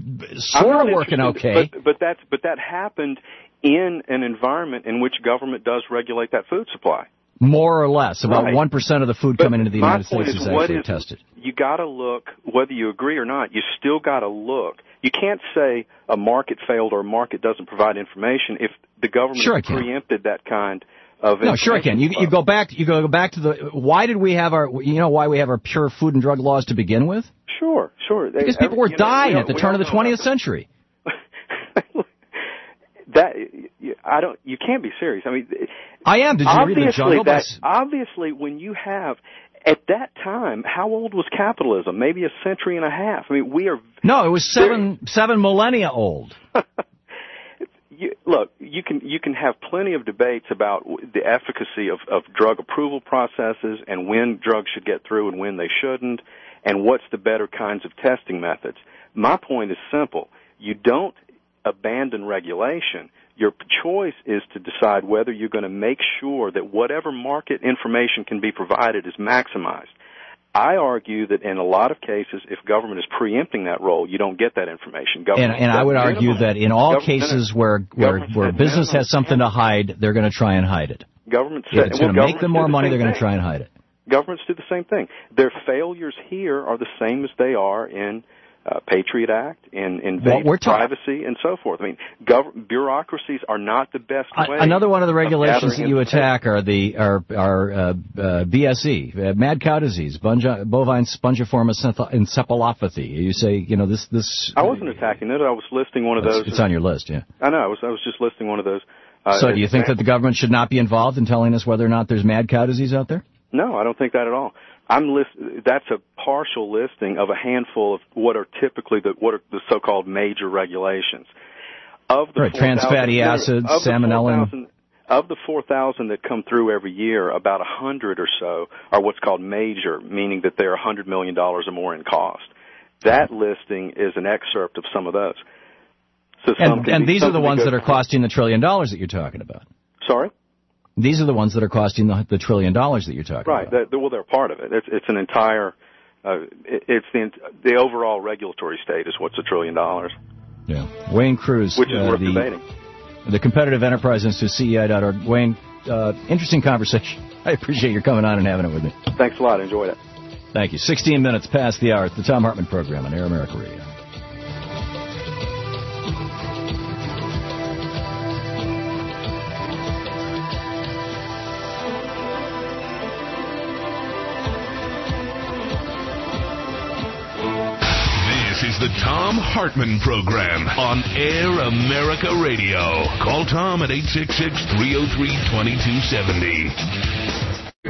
sort of working okay. But, but that's but that happened in an environment in which government does regulate that food supply. More or less, about right. one percent of the food but coming into the United States is, is actually is, tested. You got to look, whether you agree or not, you still got to look. You can't say a market failed or a market doesn't provide information if the government sure preempted that kind of information. No, sure I can. You, you go back. You go back to the. Why did we have our? You know why we have our pure food and drug laws to begin with? Sure, sure. Because people were you dying know, at the turn of the twentieth century. That I don't. You can't be serious. I mean, I am. Did you read The Jungle? That, obviously, when you have at that time, how old was capitalism? Maybe a century and a half. I mean, we are. No, it was seven very, seven millennia old. you, look, you can you can have plenty of debates about the efficacy of, of drug approval processes and when drugs should get through and when they shouldn't, and what's the better kinds of testing methods. My point is simple. You don't abandon regulation. Your choice is to decide whether you're going to make sure that whatever market information can be provided is maximized. I argue that in a lot of cases, if government is preempting that role, you don't get that information. Government and, and I would argue minimum, that in all cases where where, where business has something to hide, they're going to try and hide it. Government if it's well, going to make them more money, they're going to try and hide it. Governments do the same thing. Their failures here are the same as they are in Uh, Patriot Act, in invading well, privacy, and so forth. I mean, gov- bureaucracies are not the best way. Another one of the regulations that you attack are the are are uh, uh, B S E, uh, mad cow disease, bungi- bovine spongiform encephalopathy. You say, you know, this this. I wasn't attacking it. I was listing one of those. It's on your list, yeah. I know. I was I was just listing one of those. Uh, so, do you think that the government should not be involved in telling us whether or not there's mad cow disease out there? No, I don't think that at all. I'm list. That's a partial listing of a handful of what are typically the what are the so-called major regulations. Of the right, trans fatty acids, salmonella. Of the four thousand that come through every year, about a hundred or so are what's called major, meaning that they're a hundred million dollars or more in cost. That listing is an excerpt of some of those. So and and be, these are the ones that are costing the trillion dollars that you're talking about. Sorry? These are the ones that are costing the, the trillion dollars that you're talking right. about. Right. Well, they're part of it. It's, it's an entire. Uh, it, it's the the overall regulatory state is what's a trillion dollars. Yeah. Wayne Cruz, which is uh, worth the, debating. The Competitive Enterprise Institute, C E I dot org. Wayne, uh, interesting conversation. I appreciate your coming on and having it with me. Thanks a lot. Enjoyed it. Thank you. Sixteen minutes past the hour. It's the Tom Hartman Program on Air America Radio. the Thom Hartmann Program on Air America Radio. Call Tom at eight six six, three oh three, two two seven oh.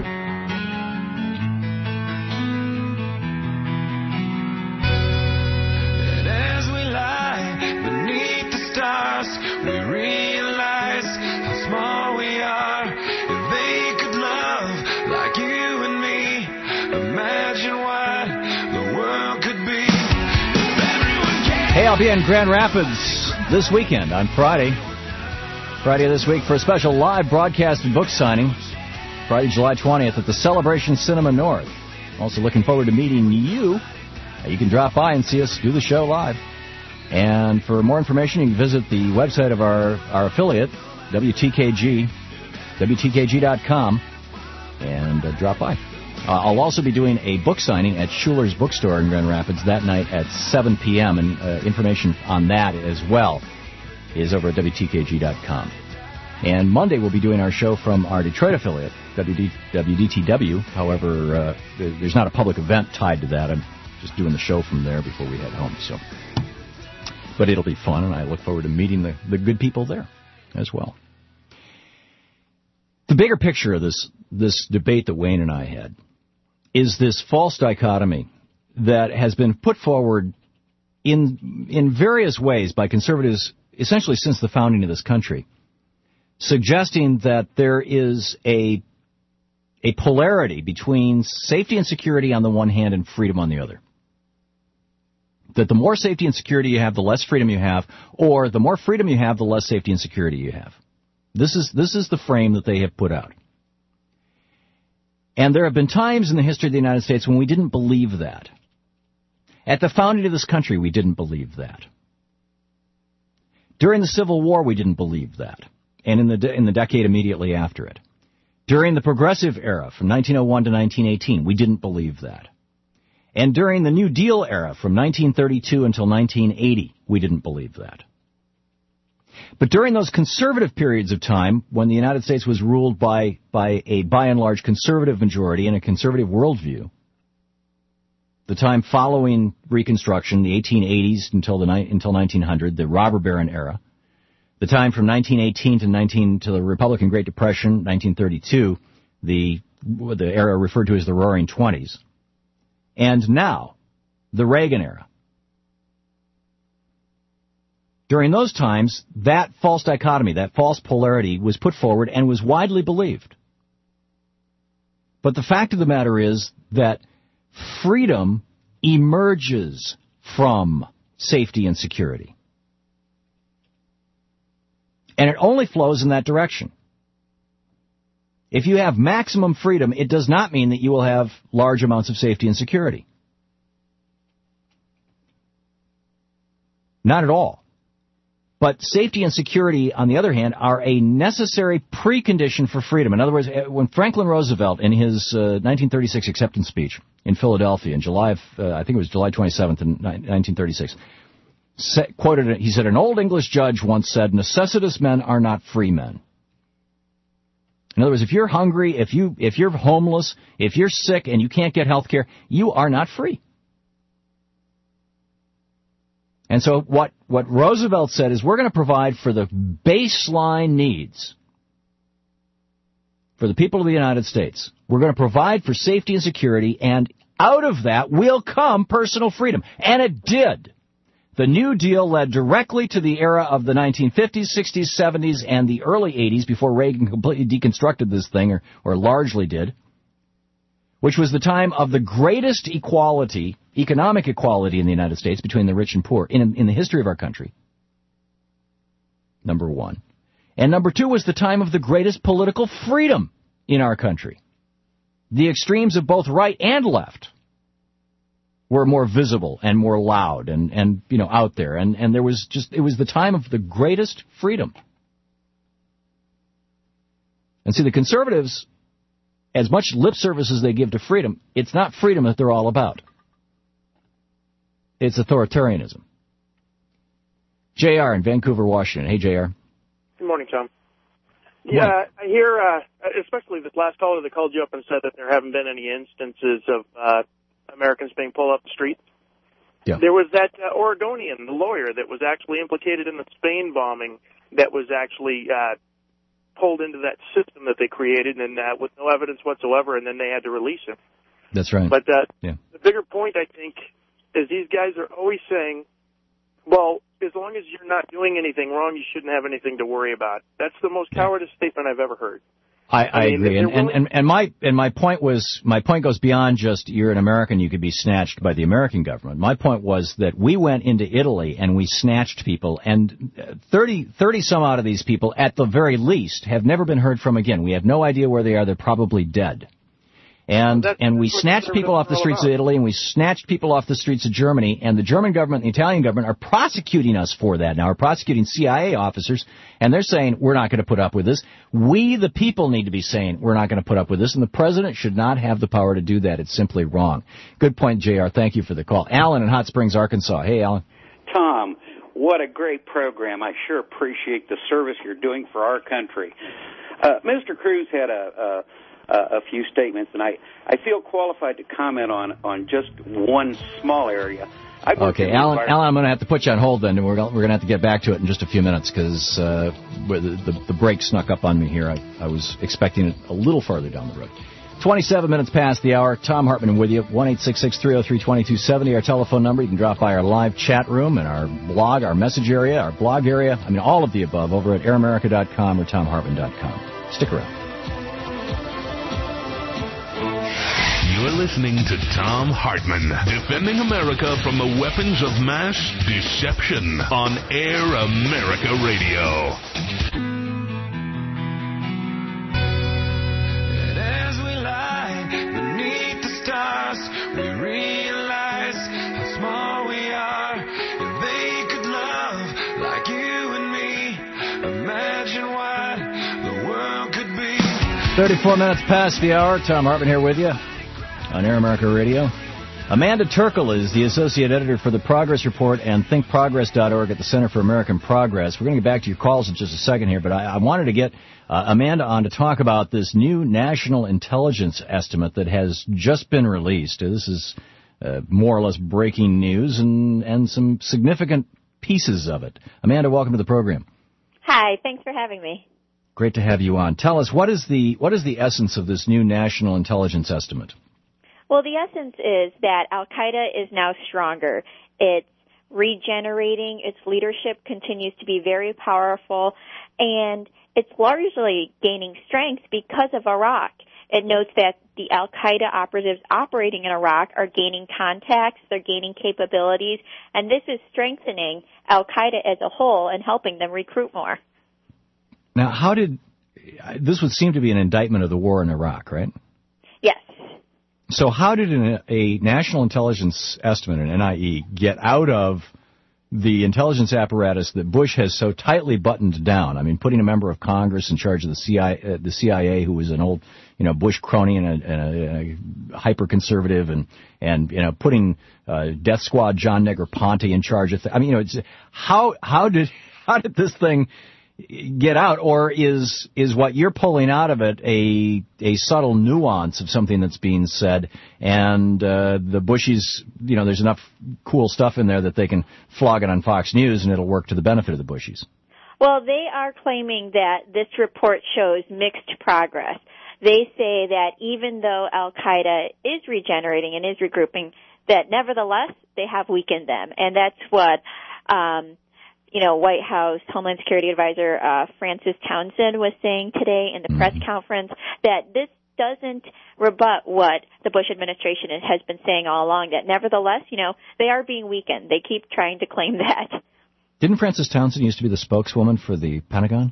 And as we lie beneath the stars, we realize how small we are. If they could love like you and me, imagine what the world could be. If everyone can. Hey, I'll be in Grand Rapids this weekend on Friday. Friday this week for a special live broadcast and book signing. Friday, July twentieth at the Celebration Cinema North. Also looking forward to meeting you. You can drop by and see us do the show live. And for more information, you can visit the website of our, our affiliate, W T K G, W T K G dot com, and uh, drop by. Uh, I'll also be doing a book signing at Schuler's Bookstore in Grand Rapids that night at seven p.m., and uh, information on that as well is over at W T K G dot com. And Monday we'll be doing our show from our Detroit affiliate, W D T W. However, uh, there's not a public event tied to that. I'm just doing the show from there before we head home. So, but it'll be fun, and I look forward to meeting the, the good people there as well. The bigger picture of this this debate that Wayne and I had is this false dichotomy that has been put forward in in various ways by conservatives essentially since the founding of this country, suggesting that there is a a polarity between safety and security on the one hand and freedom on the other. That the more safety and security you have, the less freedom you have, or the more freedom you have, the less safety and security you have. This is this is the frame that they have put out. And there have been times in the history of the United States when we didn't believe that. At the founding of this country, we didn't believe that. During the Civil War, we didn't believe that, and in the de- in the decade immediately after it. During the Progressive Era, from nineteen oh one to nineteen eighteen, we didn't believe that. And during the New Deal era, from nineteen thirty-two until nineteen eighty, we didn't believe that. But during those conservative periods of time, when the United States was ruled by, by a by and large conservative majority and a conservative worldview, the time following Reconstruction, the eighteen eighties until the until nineteen hundred, the robber baron era, the time from nineteen eighteen to nineteen to the Republican Great Depression, nineteen thirty-two, the the era referred to as the Roaring Twenties, and now the Reagan era. During those times, that false dichotomy, that false polarity was put forward and was widely believed. But the fact of the matter is that freedom emerges from safety and security. And it only flows in that direction. If you have maximum freedom, it does not mean that you will have large amounts of safety and security. Not at all. But safety and security, on the other hand, are a necessary precondition for freedom. In other words, when Franklin Roosevelt, in his uh, nineteen thirty-six acceptance speech in Philadelphia in July of, uh, I think it was July twenty-seventh in nineteen thirty-six, set, quoted it, he said, "An old English judge once said, 'Necessitous men are not free men.'" In other words, if you're hungry, if you if you're homeless, if you're sick and you can't get health care, you are not free. And so what, what Roosevelt said is we're going to provide for the baseline needs for the people of the United States. We're going to provide for safety and security, and out of that will come personal freedom. And it did. The New Deal led directly to the era of the nineteen fifties, sixties, seventies, and the early eighties before Reagan completely deconstructed this thing, or, or largely did, which was the time of the greatest equality, economic equality in the United States between the rich and poor in, in the history of our country, number one. And number two was the time of the greatest political freedom in our country. The extremes of both right and left were more visible and more loud and, and you know, out there. And, and there was just, it was the time of the greatest freedom. And see, the conservatives, as much lip service as they give to freedom, it's not freedom that they're all about. It's authoritarianism. J R in Vancouver, Washington. Hey, J R. Good morning, Tom. Yeah, I hear, uh, especially this last caller that called you up and said that there haven't been any instances of uh, Americans being pulled up the street. Yeah. There was that uh, Oregonian, the lawyer, that was actually implicated in the Spain bombing that was actually uh, pulled into that system that they created and uh, with no evidence whatsoever, and then they had to release him. That's right. But uh, yeah. the bigger point, I think, is these guys are always saying, well, as long as you're not doing anything wrong, you shouldn't have anything to worry about. That's the most cowardice statement I've ever heard. I, I, I mean, agree, and, and, and, and my and my point was my point goes beyond just you're an American, you could be snatched by the American government. My point was that we went into Italy and we snatched people, and thirty, thirty some out of these people, at the very least, have never been heard from again. We have no idea where they are. They're probably dead. And well, and we snatched people off the streets of Italy, and we snatched people off the streets of Germany, and the German government and the Italian government are prosecuting us for that now. Are prosecuting C I A officers, and they're saying we're not going to put up with this. We, the people, need to be saying we're not going to put up with this, and the president should not have the power to do that. It's simply wrong. Good point, J R. Thank you for the call. Alan in Hot Springs, Arkansas. Hey, Alan. Tom, what a great program. I sure appreciate the service you're doing for our country. Uh, Mister Cruz had a... a Uh, a few statements, and I, I feel qualified to comment on, on just one small area. I okay, Alan, Alan, I'm going to have to put you on hold then, and we're, we're going to have to get back to it in just a few minutes because uh, the, the, the break snuck up on me here. I, I was expecting it a little farther down the road. twenty-seven minutes past the hour. Tom Hartman with you. one eight six six, three oh three, two two seven oh, our telephone number. You can drop by our live chat room and our blog, our message area, our blog area. I mean, all of the above over at air america dot com or tom hartman dot com. Stick around. You're listening to Tom Hartman, defending America from the weapons of mass deception on Air America Radio. And as we lie beneath the stars, we realize how small we are. If they could love like you and me, imagine what the world could be. thirty-four minutes past the hour. Tom Hartman here with you on Air America Radio. Amanda Turkle is the associate editor for the Progress Report and think progress dot org at the Center for American Progress. We're going to get back to your calls in just a second here, but I, I wanted to get uh, Amanda on to talk about this new national intelligence estimate that has just been released. This is uh, more or less breaking news and, and some significant pieces of it. Amanda, welcome to the program. Hi, thanks for having me. Great to have you on. Tell us, what is the what is the essence of this new national intelligence estimate? Well, the essence is that Al-Qaeda is now stronger. It's regenerating. Its leadership continues to be very powerful, and it's largely gaining strength because of Iraq. It notes that the Al-Qaeda operatives operating in Iraq are gaining contacts, they're gaining capabilities, and this is strengthening Al-Qaeda as a whole and helping them recruit more. Now, how did this would seem to be an indictment of the war in Iraq, right? Yes. So how did an, a national intelligence estimate, an N I E, get out of the intelligence apparatus that Bush has so tightly buttoned down? I mean, putting a member of Congress in charge of the C I A, uh, the C I A, who was an old, you know, Bush crony and a, and a, and a hyper-conservative, and, and, you know, putting uh, Death Squad John Negroponte in charge of th- I mean, you know, it's, how, how did, how did this thing get out, or is is what you're pulling out of it a a subtle nuance of something that's being said, and uh, the Bushies, you know, there's enough cool stuff in there that they can flog it on Fox News and it'll work to the benefit of the Bushies? Well, they are claiming that this report shows mixed progress. They say that even though Al-Qaeda is regenerating and is regrouping, that nevertheless they have weakened them, and that's what um you know, White House Homeland Security Advisor uh, Francis Townsend was saying today in the mm-hmm. press conference, that this doesn't rebut what the Bush administration has been saying all along, that nevertheless, you know, they are being weakened. They keep trying to claim that. Didn't Francis Townsend used to be the spokeswoman for the Pentagon?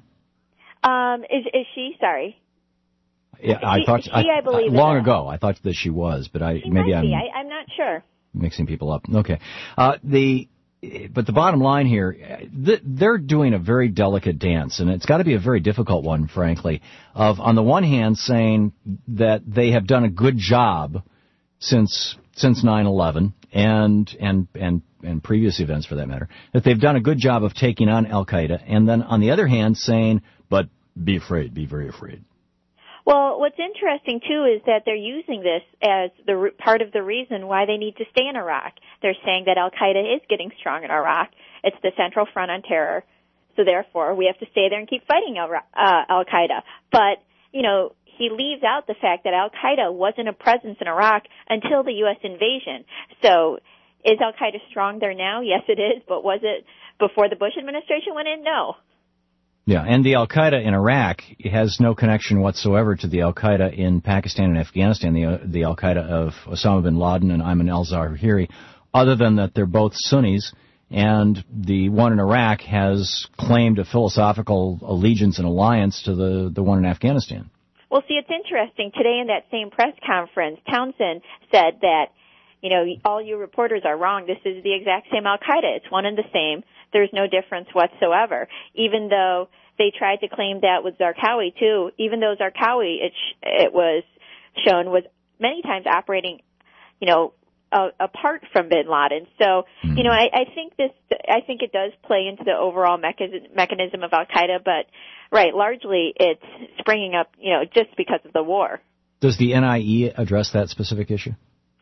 Um, is, is she? Sorry. Yeah, I she, thought she, I, I believe long ago. I thought that she was, but I she maybe might I'm be. I, I'm not sure. Mixing people up. Okay. Uh, the But the bottom line here, they're doing a very delicate dance, and it's got to be a very difficult one, frankly, of, on the one hand, saying that they have done a good job since since nine eleven and and and and previous events, for that matter, that they've done a good job of taking on Al-Qaeda, and then on the other hand, saying, but be afraid, be very afraid. Well, what's interesting, too, is that they're using this as the re- part of the reason why they need to stay in Iraq. They're saying that al-Qaeda is getting strong in Iraq. It's the Central Front on Terror. So, therefore, we have to stay there and keep fighting al- uh, al-Qaeda. But, you know, he leaves out the fact that al-Qaeda wasn't a presence in Iraq until the U S invasion. So, is al-Qaeda strong there now? Yes, it is. But was it before the Bush administration went in? No. Yeah, and the al-Qaeda in Iraq has no connection whatsoever to the al-Qaeda in Pakistan and Afghanistan, the, uh, the al-Qaeda of Osama bin Laden and Ayman al-Zawahiri, other than that they're both Sunnis, and the one in Iraq has claimed a philosophical allegiance and alliance to the, the one in Afghanistan. Well, see, it's interesting. Today in that same press conference, Townsend said that, you know, all you reporters are wrong. This is the exact same al-Qaeda. It's one and the same. There's no difference whatsoever. Even though they tried to claim that with Zarqawi, too, even though Zarqawi, it, sh- it was shown, was many times operating, you know, uh, apart from bin Laden. So, mm-hmm. you know, I, I think this, I think it does play into the overall mecha- mechanism of al-Qaeda, but, right, largely it's springing up, you know, just because of the war. Does the N I E address that specific issue?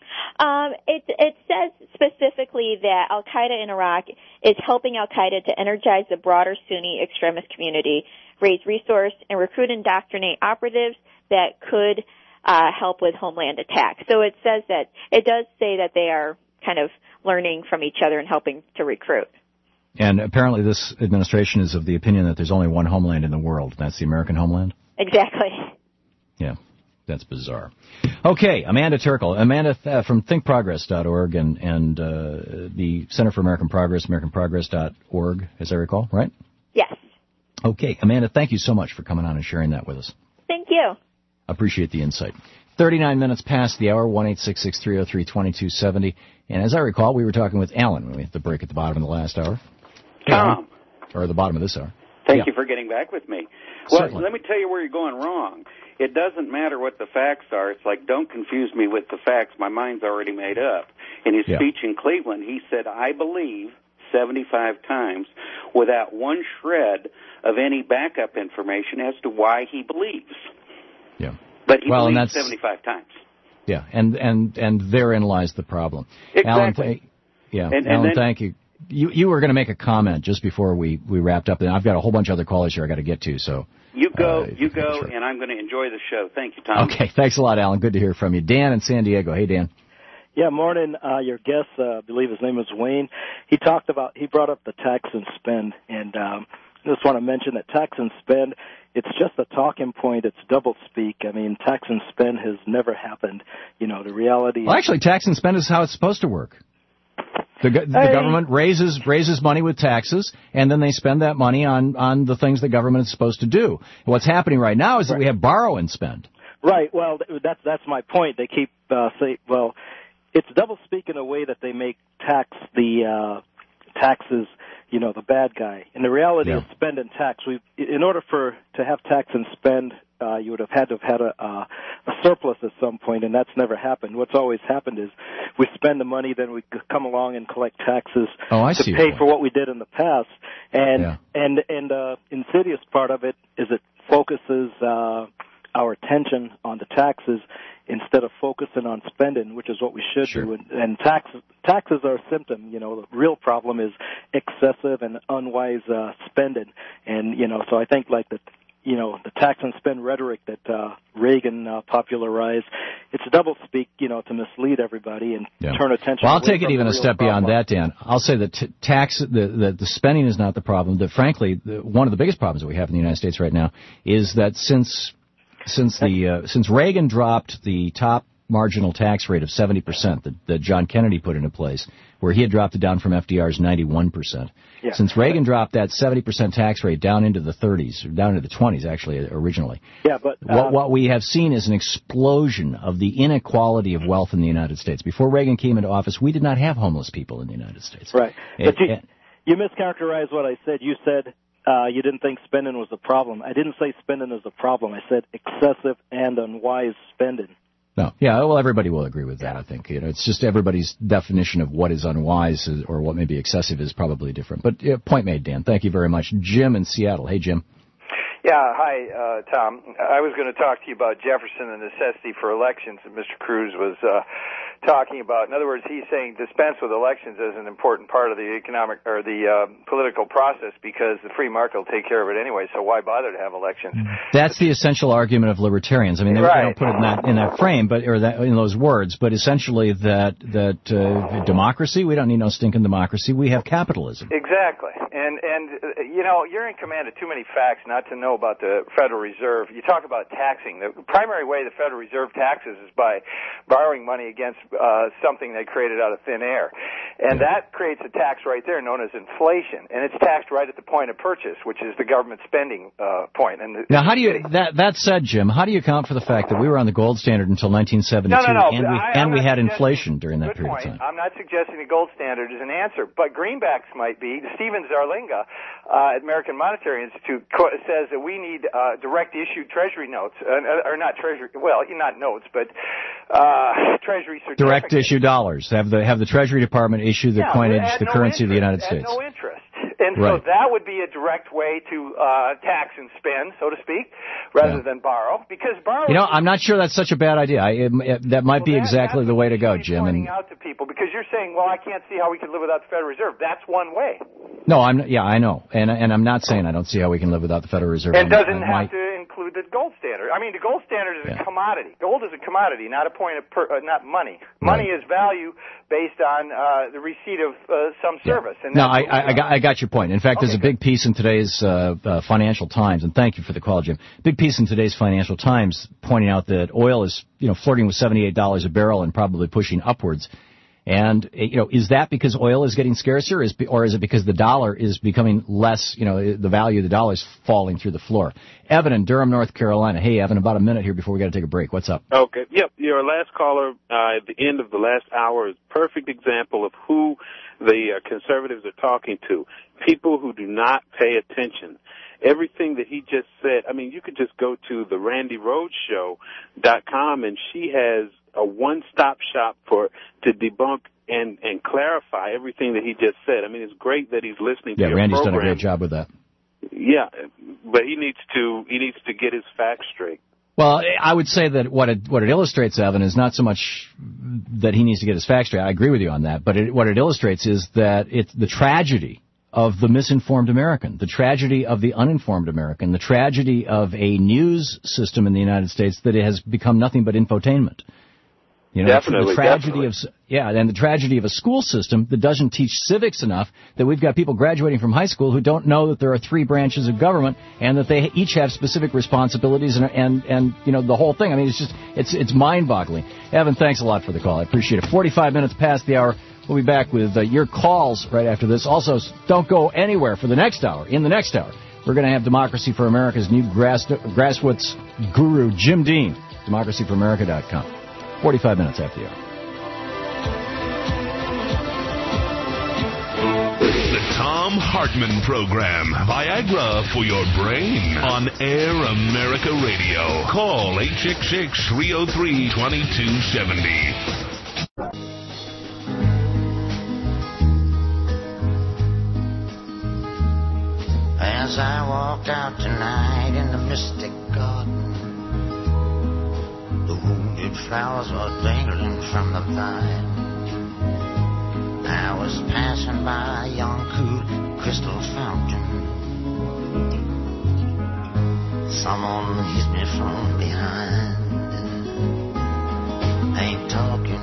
Um, it, it says specifically that al-Qaeda in Iraq is helping al-Qaeda to energize the broader Sunni extremist community, raise resource, and recruit and indoctrinate operatives that could uh, help with homeland attacks. So it says that, it does say that they are kind of learning from each other and helping to recruit. And apparently this administration is of the opinion that there's only one homeland in the world. That's the American homeland? Exactly. Yeah. That's bizarre. Okay, Amanda Turkle. Amanda uh, from think progress dot org and, and uh, the Center for American Progress, american progress dot org, as I recall, right? Yes. Okay, Amanda, thank you so much for coming on and sharing that with us. Thank you. Appreciate the insight. thirty-nine minutes past the hour, one eight six six, three oh three, two two seven oh. And as I recall, we were talking with Alan when we had the break at the bottom of the last hour. Tom. Or the bottom of this hour. Thank yeah. you for getting back with me. Well, Certainly. Let me tell you where you're going wrong. It doesn't matter what the facts are. It's like, don't confuse me with the facts. My mind's already made up. In his yeah. speech in Cleveland, he said, I believe, seventy-five times, without one shred of any backup information as to why he believes. Yeah. But he well, believes and that's, seventy-five times. Yeah, and, and, and therein lies the problem. Exactly. Alan, th- yeah, and, and Alan, then, thank you. You you were going to make a comment just before we, we wrapped up, and I've got a whole bunch of other callers here I got to get to, so... You go, uh, you go, and I'm going to enjoy the show. Thank you, Tom. Okay, thanks a lot, Alan. Good to hear from you. Dan in San Diego. Hey, Dan. Yeah, morning. Uh, your guest, uh, I believe his name was Wayne. He talked about, he brought up the tax and spend, and um, I just want to mention that tax and spend, it's just a talking point. It's double speak. I mean, tax and spend has never happened. You know, the reality. Well, actually, tax and spend is how it's supposed to work. The, the hey. government raises raises money with taxes, and then they spend that money on, on the things the government is supposed to do. What's happening right now is that right. we have borrow and spend. Right. Well, that's that's my point. They keep uh, say, well, it's double speak in a way that they make tax the uh, taxes, you know, the bad guy. And the reality yeah. is spend and tax. We, in order for to have tax and spend, uh, you would have had to have had a, uh, a surplus at some point, and that's never happened. What's always happened is we spend the money, then we come along and collect taxes oh, I to see pay for what we did in the past. And yeah. and and uh, insidious part of it is it focuses uh, our attention on the taxes instead of focusing on spending, which is what we should sure. do. And, and taxes taxes are a symptom. You know, the real problem is excessive and unwise uh, spending. And you know, so I think like the you know, the tax and spend rhetoric that uh, Reagan uh, popularized, it's double speak, you know, to mislead everybody and yeah. turn attention. Well, I'll take it even a problem. step beyond that, Dan. I'll say that t- tax, the, the the spending is not the problem. That frankly, the, one of the biggest problems that we have in the United States right now is that since since the uh, since Reagan dropped the top marginal tax rate of seventy percent that, that John Kennedy put into place, where he had dropped it down from F D R's ninety-one percent. Yeah. Since Reagan dropped that seventy percent tax rate down into the thirties, or down into the twenties actually originally. Yeah, but uh, what, what we have seen is an explosion of the inequality of wealth in the United States. Before Reagan came into office, we did not have homeless people in the United States. Right. It, but you, it, you mischaracterized what I said. You said uh, you didn't think spending was a problem. I didn't say spending is a problem. I said excessive and unwise spending. No, yeah, well, everybody will agree with that, I think. You know, it's just everybody's definition of what is unwise or what may be excessive is probably different. But yeah, point made, Dan. Thank you very much. Jim in Seattle. Hey, Jim. Yeah, hi, uh, Tom. I was going to talk to you about Jefferson and the necessity for elections that Mister Cruz was uh, talking about. In other words, he's saying dispense with elections as an important part of the economic or the uh, political process because the free market will take care of it anyway, so why bother to have elections? That's the essential argument of libertarians. I mean, they, right. they don't put it in that, in that frame, but or that, in those words, but essentially that, that uh, democracy, we don't need no stinking democracy, we have capitalism. Exactly. And, and uh, you know, you're in command of too many facts not to know about the Federal Reserve. You talk about taxing. The primary way the Federal Reserve taxes is by borrowing money against uh, something they created out of thin air. And that creates a tax right there known as inflation. And it's taxed right at the point of purchase, which is the government spending uh, point. And the, now, how do you, that, that said, Jim, how do you account for the fact that we were on the gold standard until nineteen seventy-two no, no, no, and we, I, and we had suggesting- inflation during that Good period point. of time? I'm not suggesting the gold standard is an answer, but greenbacks might be. Steven Zarlinga uh, at American Monetary Institute co- says that we need uh, direct issue Treasury notes, uh, or not Treasury, well, not notes, but uh, Treasury certificates. Direct issue dollars. Have the have the Treasury Department issue the Yeah, coinage, at the no currency of the United interest, States. At no interest. And Right. so that would be a direct way to uh, tax and spend, so to speak, rather Yeah. than borrow. Because borrow. You know, I'm not sure that's such a bad idea. I, it, it, that might be that- exactly the way to go, Jim. pointing And out to people because you're saying, well, I can't see how we can live without the Federal Reserve. That's one way. no, I'm yeah, I know, and and I'm not saying I don't see how we can live without the Federal Reserve. And I'm- doesn't I have might- to include the gold standard. I mean, the gold standard is a commodity. Gold is a commodity, not a point of per, uh, not money. Money is value based on uh, the receipt of uh, some service. And No, that's I, what we I, I, got, I got your point. In fact, there's a big piece in today's uh, uh, Financial Times, and thank you for the call, Jim. Big piece in today's Financial Times pointing out that oil is, you know, flirting with seventy-eight dollars a barrel and probably pushing upwards. And, you know, is that because oil is getting scarcer, is, or is it because the dollar is becoming less, you know, the value of the dollar is falling through the floor? Evan in Durham, North Carolina. Hey, Evan, about a minute here before we got to take a break. What's up? Okay. Yep. Your last caller uh, at the end of the last hour is a perfect example of who the uh, conservatives are talking to. People who do not pay attention. Everything that he just said, I mean, you could just go to the randy rhodes show dot com and she has a one-stop shop for to debunk and, and clarify everything that he just said. I mean, it's great that he's listening Yeah, to your Randy's program. done a great job with that. Yeah, but he needs to he needs to get his facts straight. Well, I would say that what it what it illustrates, Evan, is not so much that he needs to get his facts straight. I agree with you on that. But it, what it illustrates is that it's the tragedy of the misinformed American, the tragedy of the uninformed American, the tragedy of a news system in the United States that has become nothing but infotainment. You know, Definitely, the tragedy definitely. of yeah, and the tragedy of a school system that doesn't teach civics enough, that we've got people graduating from high school who don't know that there are three branches of government and that they each have specific responsibilities and and and you know the whole thing. I mean, it's just it's it's mind-boggling. Evan, thanks a lot for the call. I appreciate it. forty-five minutes past the hour. We'll be back with uh, your calls right after this. Also, don't go anywhere for the next hour. In the next hour, we're going to have Democracy for America's new grass, grassroots guru, Jim Dean, democracy for america dot com. forty-five minutes after the hour. The Tom Hartman Program. Viagra for your brain on Air America Radio. Call eight six six, three oh three, two two seven oh. As I walked out tonight in the mystic garden, the wounded flowers were dangling from the vine. I was passing by a young cool crystal fountain. Someone hit me from behind. Ain't talking,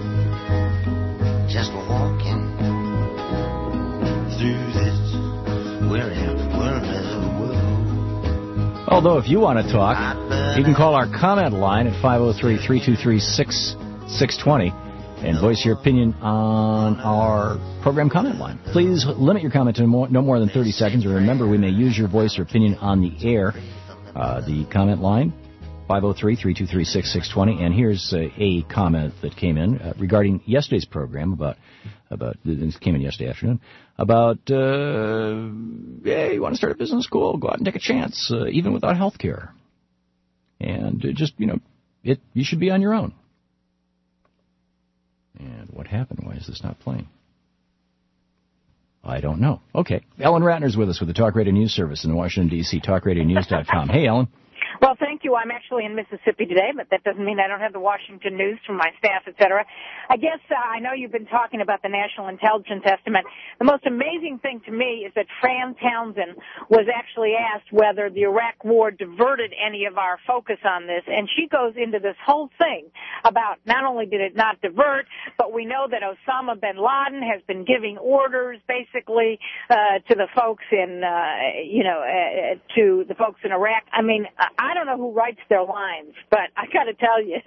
just walking through this weary wilderness world. Although, if you want to talk, you can call our comment line at five oh three, three two three, six six two oh and voice your opinion on our program comment line. Please limit your comment to more, no more than thirty seconds. And remember, we may use your voice or opinion on the air. Uh, the comment line, five oh three, three two three, six six two oh. And here's uh, a comment that came in uh, regarding yesterday's program about, about this came in yesterday afternoon, about, uh, yeah, you want to start a business school, go out and take a chance, uh, even without health care. And uh, just, you know, it you should be on your own. And what happened? Why is this not playing? I don't know. Okay. Ellen Ratner's with us with the Talk Radio News Service in Washington, D C, talk radio news dot com. Hey, Ellen. Well, thank you. I'm actually in Mississippi today, but that doesn't mean I don't have the Washington news from my staff, et cetera. I guess uh, I know you've been talking about the National Intelligence Estimate. The most amazing thing to me is that Fran Townsend was actually asked whether the Iraq War diverted any of our focus on this, and she goes into this whole thing about not only did it not divert, but we know that Osama bin Laden has been giving orders basically uh, to the folks in, uh, you know, uh, to the folks in Iraq. I mean, I don't know who writes their lines, but I got to tell you,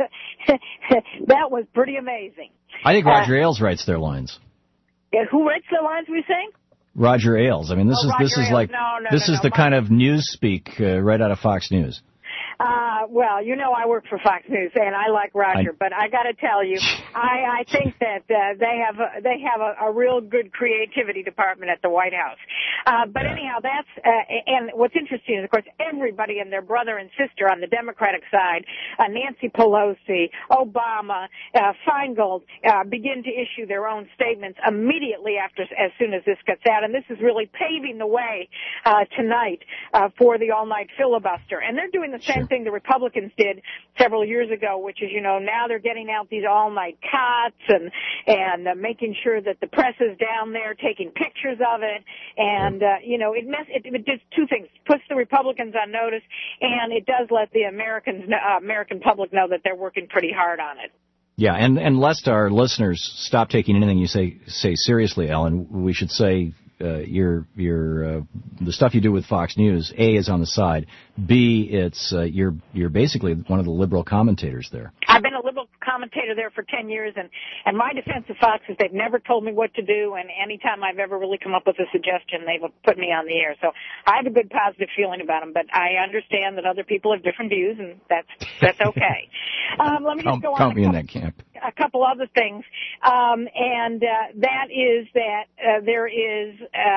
that was pretty amazing. I think Roger uh, Ailes writes their lines. Yeah, who writes their lines, were you saying? Roger Ailes. I mean, this Oh, is Roger this is Ailes. like No, no, this no, is no. the My- kind of news speak uh, right out of Fox News. Uh, well, you know I work for Fox News, and I like Roger, I- but I got to tell you, I, I think that uh, they have a, they have a, a real good creativity department at the White House. Uh, but anyhow, that's uh, and what's interesting is, of course, everybody and their brother and sister on the Democratic side, uh, Nancy Pelosi, Obama, uh, Feingold, uh, begin to issue their own statements immediately after, as soon as this gets out, and this is really paving the way uh, tonight uh, for the all-night filibuster. And they're doing the same thing the Republicans did several years ago, which is, you know, now they're getting out these all-night cots and and uh, making sure that the press is down there taking pictures of it. And, uh, you know, it, mess, it, it does two things. It puts the Republicans on notice, and it does let the Americans, uh, American public know that they're working pretty hard on it. Yeah, and, and lest our listeners stop taking anything you say say seriously, Ellen, we should say uh, your your uh, the stuff you do with Fox News, A, is on the side, B, it's uh, you're you're basically one of the liberal commentators there. I've been a liberal commentator there for ten years, and, and my defense of Fox is they've never told me what to do, and any time I've ever really come up with a suggestion, they've put me on the air. So I have a good positive feeling about them, but I understand that other people have different views, and that's that's okay. um, let me just Count, go on. count a me in couple- that camp. A couple other things, um, and uh, that is that uh, there is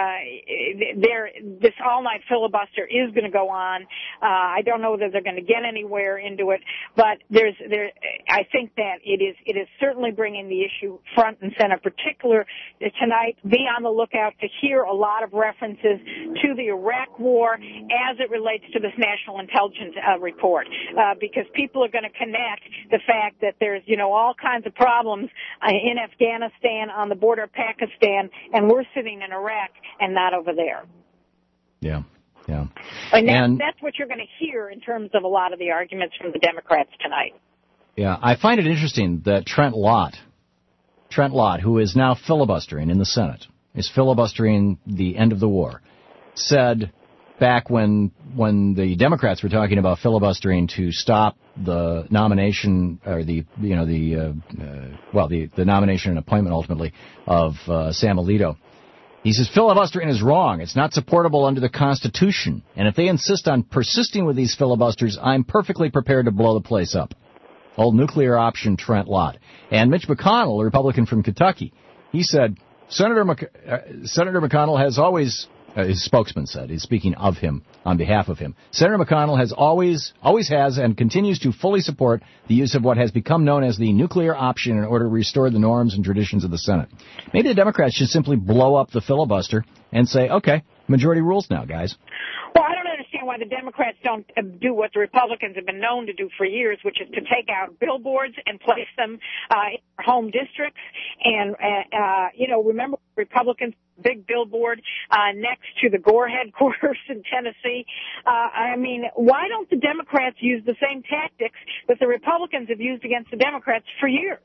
uh, there this all-night filibuster is going to go on. Uh, I don't know whether they're going to get anywhere into it, but there's there. I think that it is it is certainly bringing the issue front and center. Particular tonight, be on the lookout to hear a lot of references to the Iraq War as it relates to this National Intelligence uh, report, uh, because people are going to connect the fact that there's you know all kinds of problems uh, in Afghanistan, on the border of Pakistan, and we're sitting in Iraq and not over there. Yeah, yeah. And, that, And- that's what you're going to hear in terms of a lot of the arguments from the Democrats tonight. Yeah, I find it interesting that Trent Lott, Trent Lott, who is now filibustering in the Senate, is filibustering the end of the war, said back when when the Democrats were talking about filibustering to stop the nomination or the you know the uh, uh, well the the nomination and appointment ultimately of uh, Sam Alito. He says filibustering is wrong. It's not supportable under the Constitution. And if they insist on persisting with these filibusters, I'm perfectly prepared to blow the place up. Old nuclear option Trent Lott. And Mitch McConnell, a Republican from Kentucky, he said, Senator Mc, uh, Senator McConnell has always, uh, his spokesman said, he's speaking of him on behalf of him, Senator McConnell has always, always has and continues to fully support the use of what has become known as the nuclear option in order to restore the norms and traditions of the Senate. Maybe the Democrats should simply blow up the filibuster and say, okay, majority rules now, guys. Well, I don't understand why the Democrats don't uh, do what the Republicans have been known to do for years, which is to take out billboards and place them uh, in their home districts. And, uh, uh, you know, remember Republicans' big billboard uh, next to the Gore headquarters in Tennessee? Uh, I mean, why don't the Democrats use the same tactics that the Republicans have used against the Democrats for years?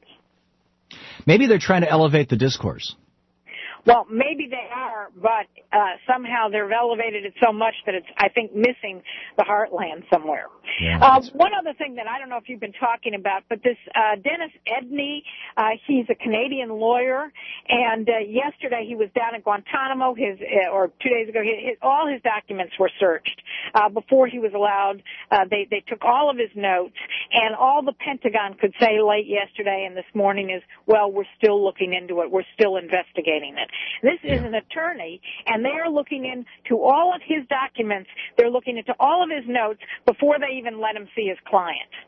Maybe they're trying to elevate the discourse. Well, maybe they are, but uh, somehow they've elevated it so much that it's, I think, missing the heartland somewhere. Yeah, uh, one other thing that I don't know if you've been talking about, but this uh, Dennis Edney, uh, he's a Canadian lawyer, and uh, yesterday he was down at Guantanamo. His uh, or two days ago, his, his, all his documents were searched uh, before he was allowed. Uh, they they took all of his notes, and all the Pentagon could say late yesterday and this morning is, well, we're still looking into it. We're still investigating it. This is an attorney, and they are looking into all of his documents. They're looking into all of his notes before they even let him see his client.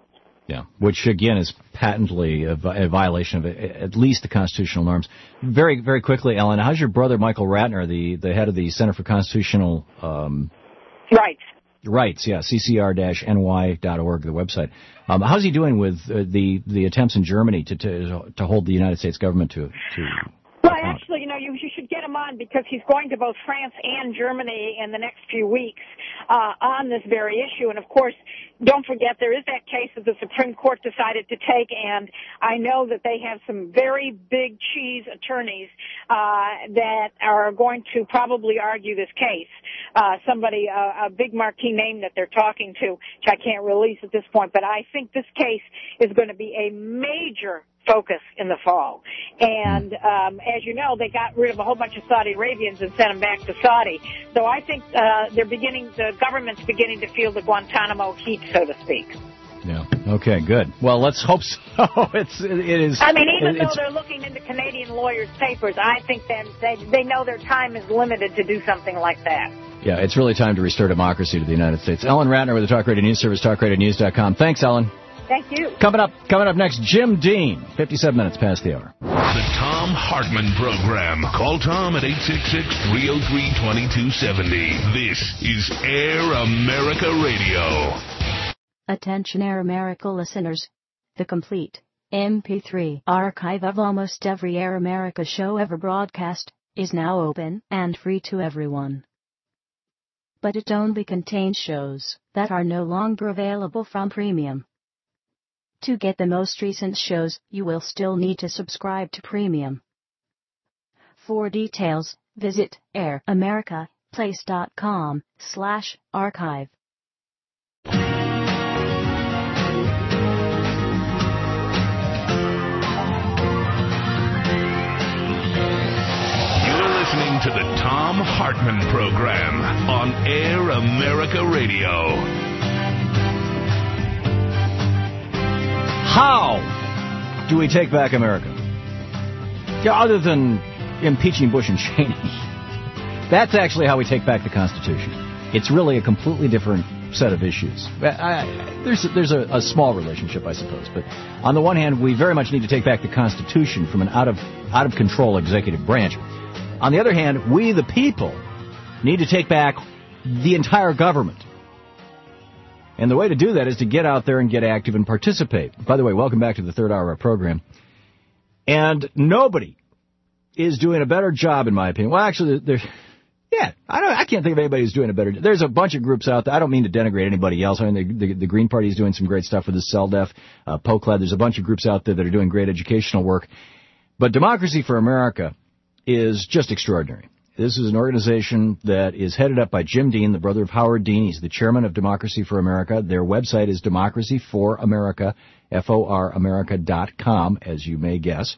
Yeah, which, again, is patently a, a violation of at least the constitutional norms. Very, very quickly, Ellen, how's your brother, Michael Ratner, the, the head of the Center for Constitutional um, Rights? Rights, yeah, c c r dash n y dot org, the website. Um, how's he doing with uh, the the attempts in Germany to, to to hold the United States government to to? Well, actually, you know, you, you should get him on because he's going to both France and Germany in the next few weeks uh, on this very issue. And, of course, don't forget there is that case that the Supreme Court decided to take, and I know that they have some very big cheese attorneys uh, that are going to probably argue this case. Uh, somebody, uh, a big marquee name that they're talking to, which I can't release at this point, but I think this case is going to be a major focus in the fall. And um, as you know, they got rid of a whole bunch of Saudi Arabians and sent them back to Saudi. So I think uh, they're beginning, the government's beginning to feel the Guantanamo heat, so to speak. Yeah. Okay. Good. Well, let's hope so. it's it is. I mean, even it's, though they're looking into Canadian lawyers' papers, I think that they they know their time is limited to do something like that. Yeah, it's really time to restore democracy to the United States. Ellen Ratner with the Talk Radio News Service, talk radio news dot com. Thanks, Ellen. Thank you. Coming up, coming up next, Jim Dean, fifty-seven minutes past the hour. The Tom Hartman Program. Call Tom at eight six six, three oh three, two two seven oh. This is Air America Radio. Attention Air America listeners. The complete M P three archive of almost every Air America show ever broadcast is now open and free to everyone. But it only contains shows that are no longer available from Premium. To get the most recent shows, you will still need to subscribe to Premium. For details, visit airamericaplace.com slash archive. You're listening to the Tom Hartman Program on Air America Radio. How do we take back America? Yeah, other than impeaching Bush and Cheney. That's actually how we take back the Constitution. It's really a completely different set of issues. I, I, there's there's a, a small relationship, I suppose. But on the one hand, we very much need to take back the Constitution from an out of out of control executive branch. On the other hand, we, the people, need to take back the entire government. And the way to do that is to get out there and get active and participate. By the way, welcome back to the third hour of our program. And nobody is doing a better job, in my opinion. Well, actually, there's, yeah, I don't, I can't think of anybody who's doing a better job. There's a bunch of groups out there. I don't mean to denigrate anybody else. I mean, the, the, the Green Party is doing some great stuff with the CELDEF, uh, POCLAD. There's a bunch of groups out there that are doing great educational work. But Democracy for America is just extraordinary. This is an organization that is headed up by Jim Dean, the brother of Howard Dean. He's the chairman of Democracy for America. Their website is Democracy for America, F O R America dot com, as you may guess.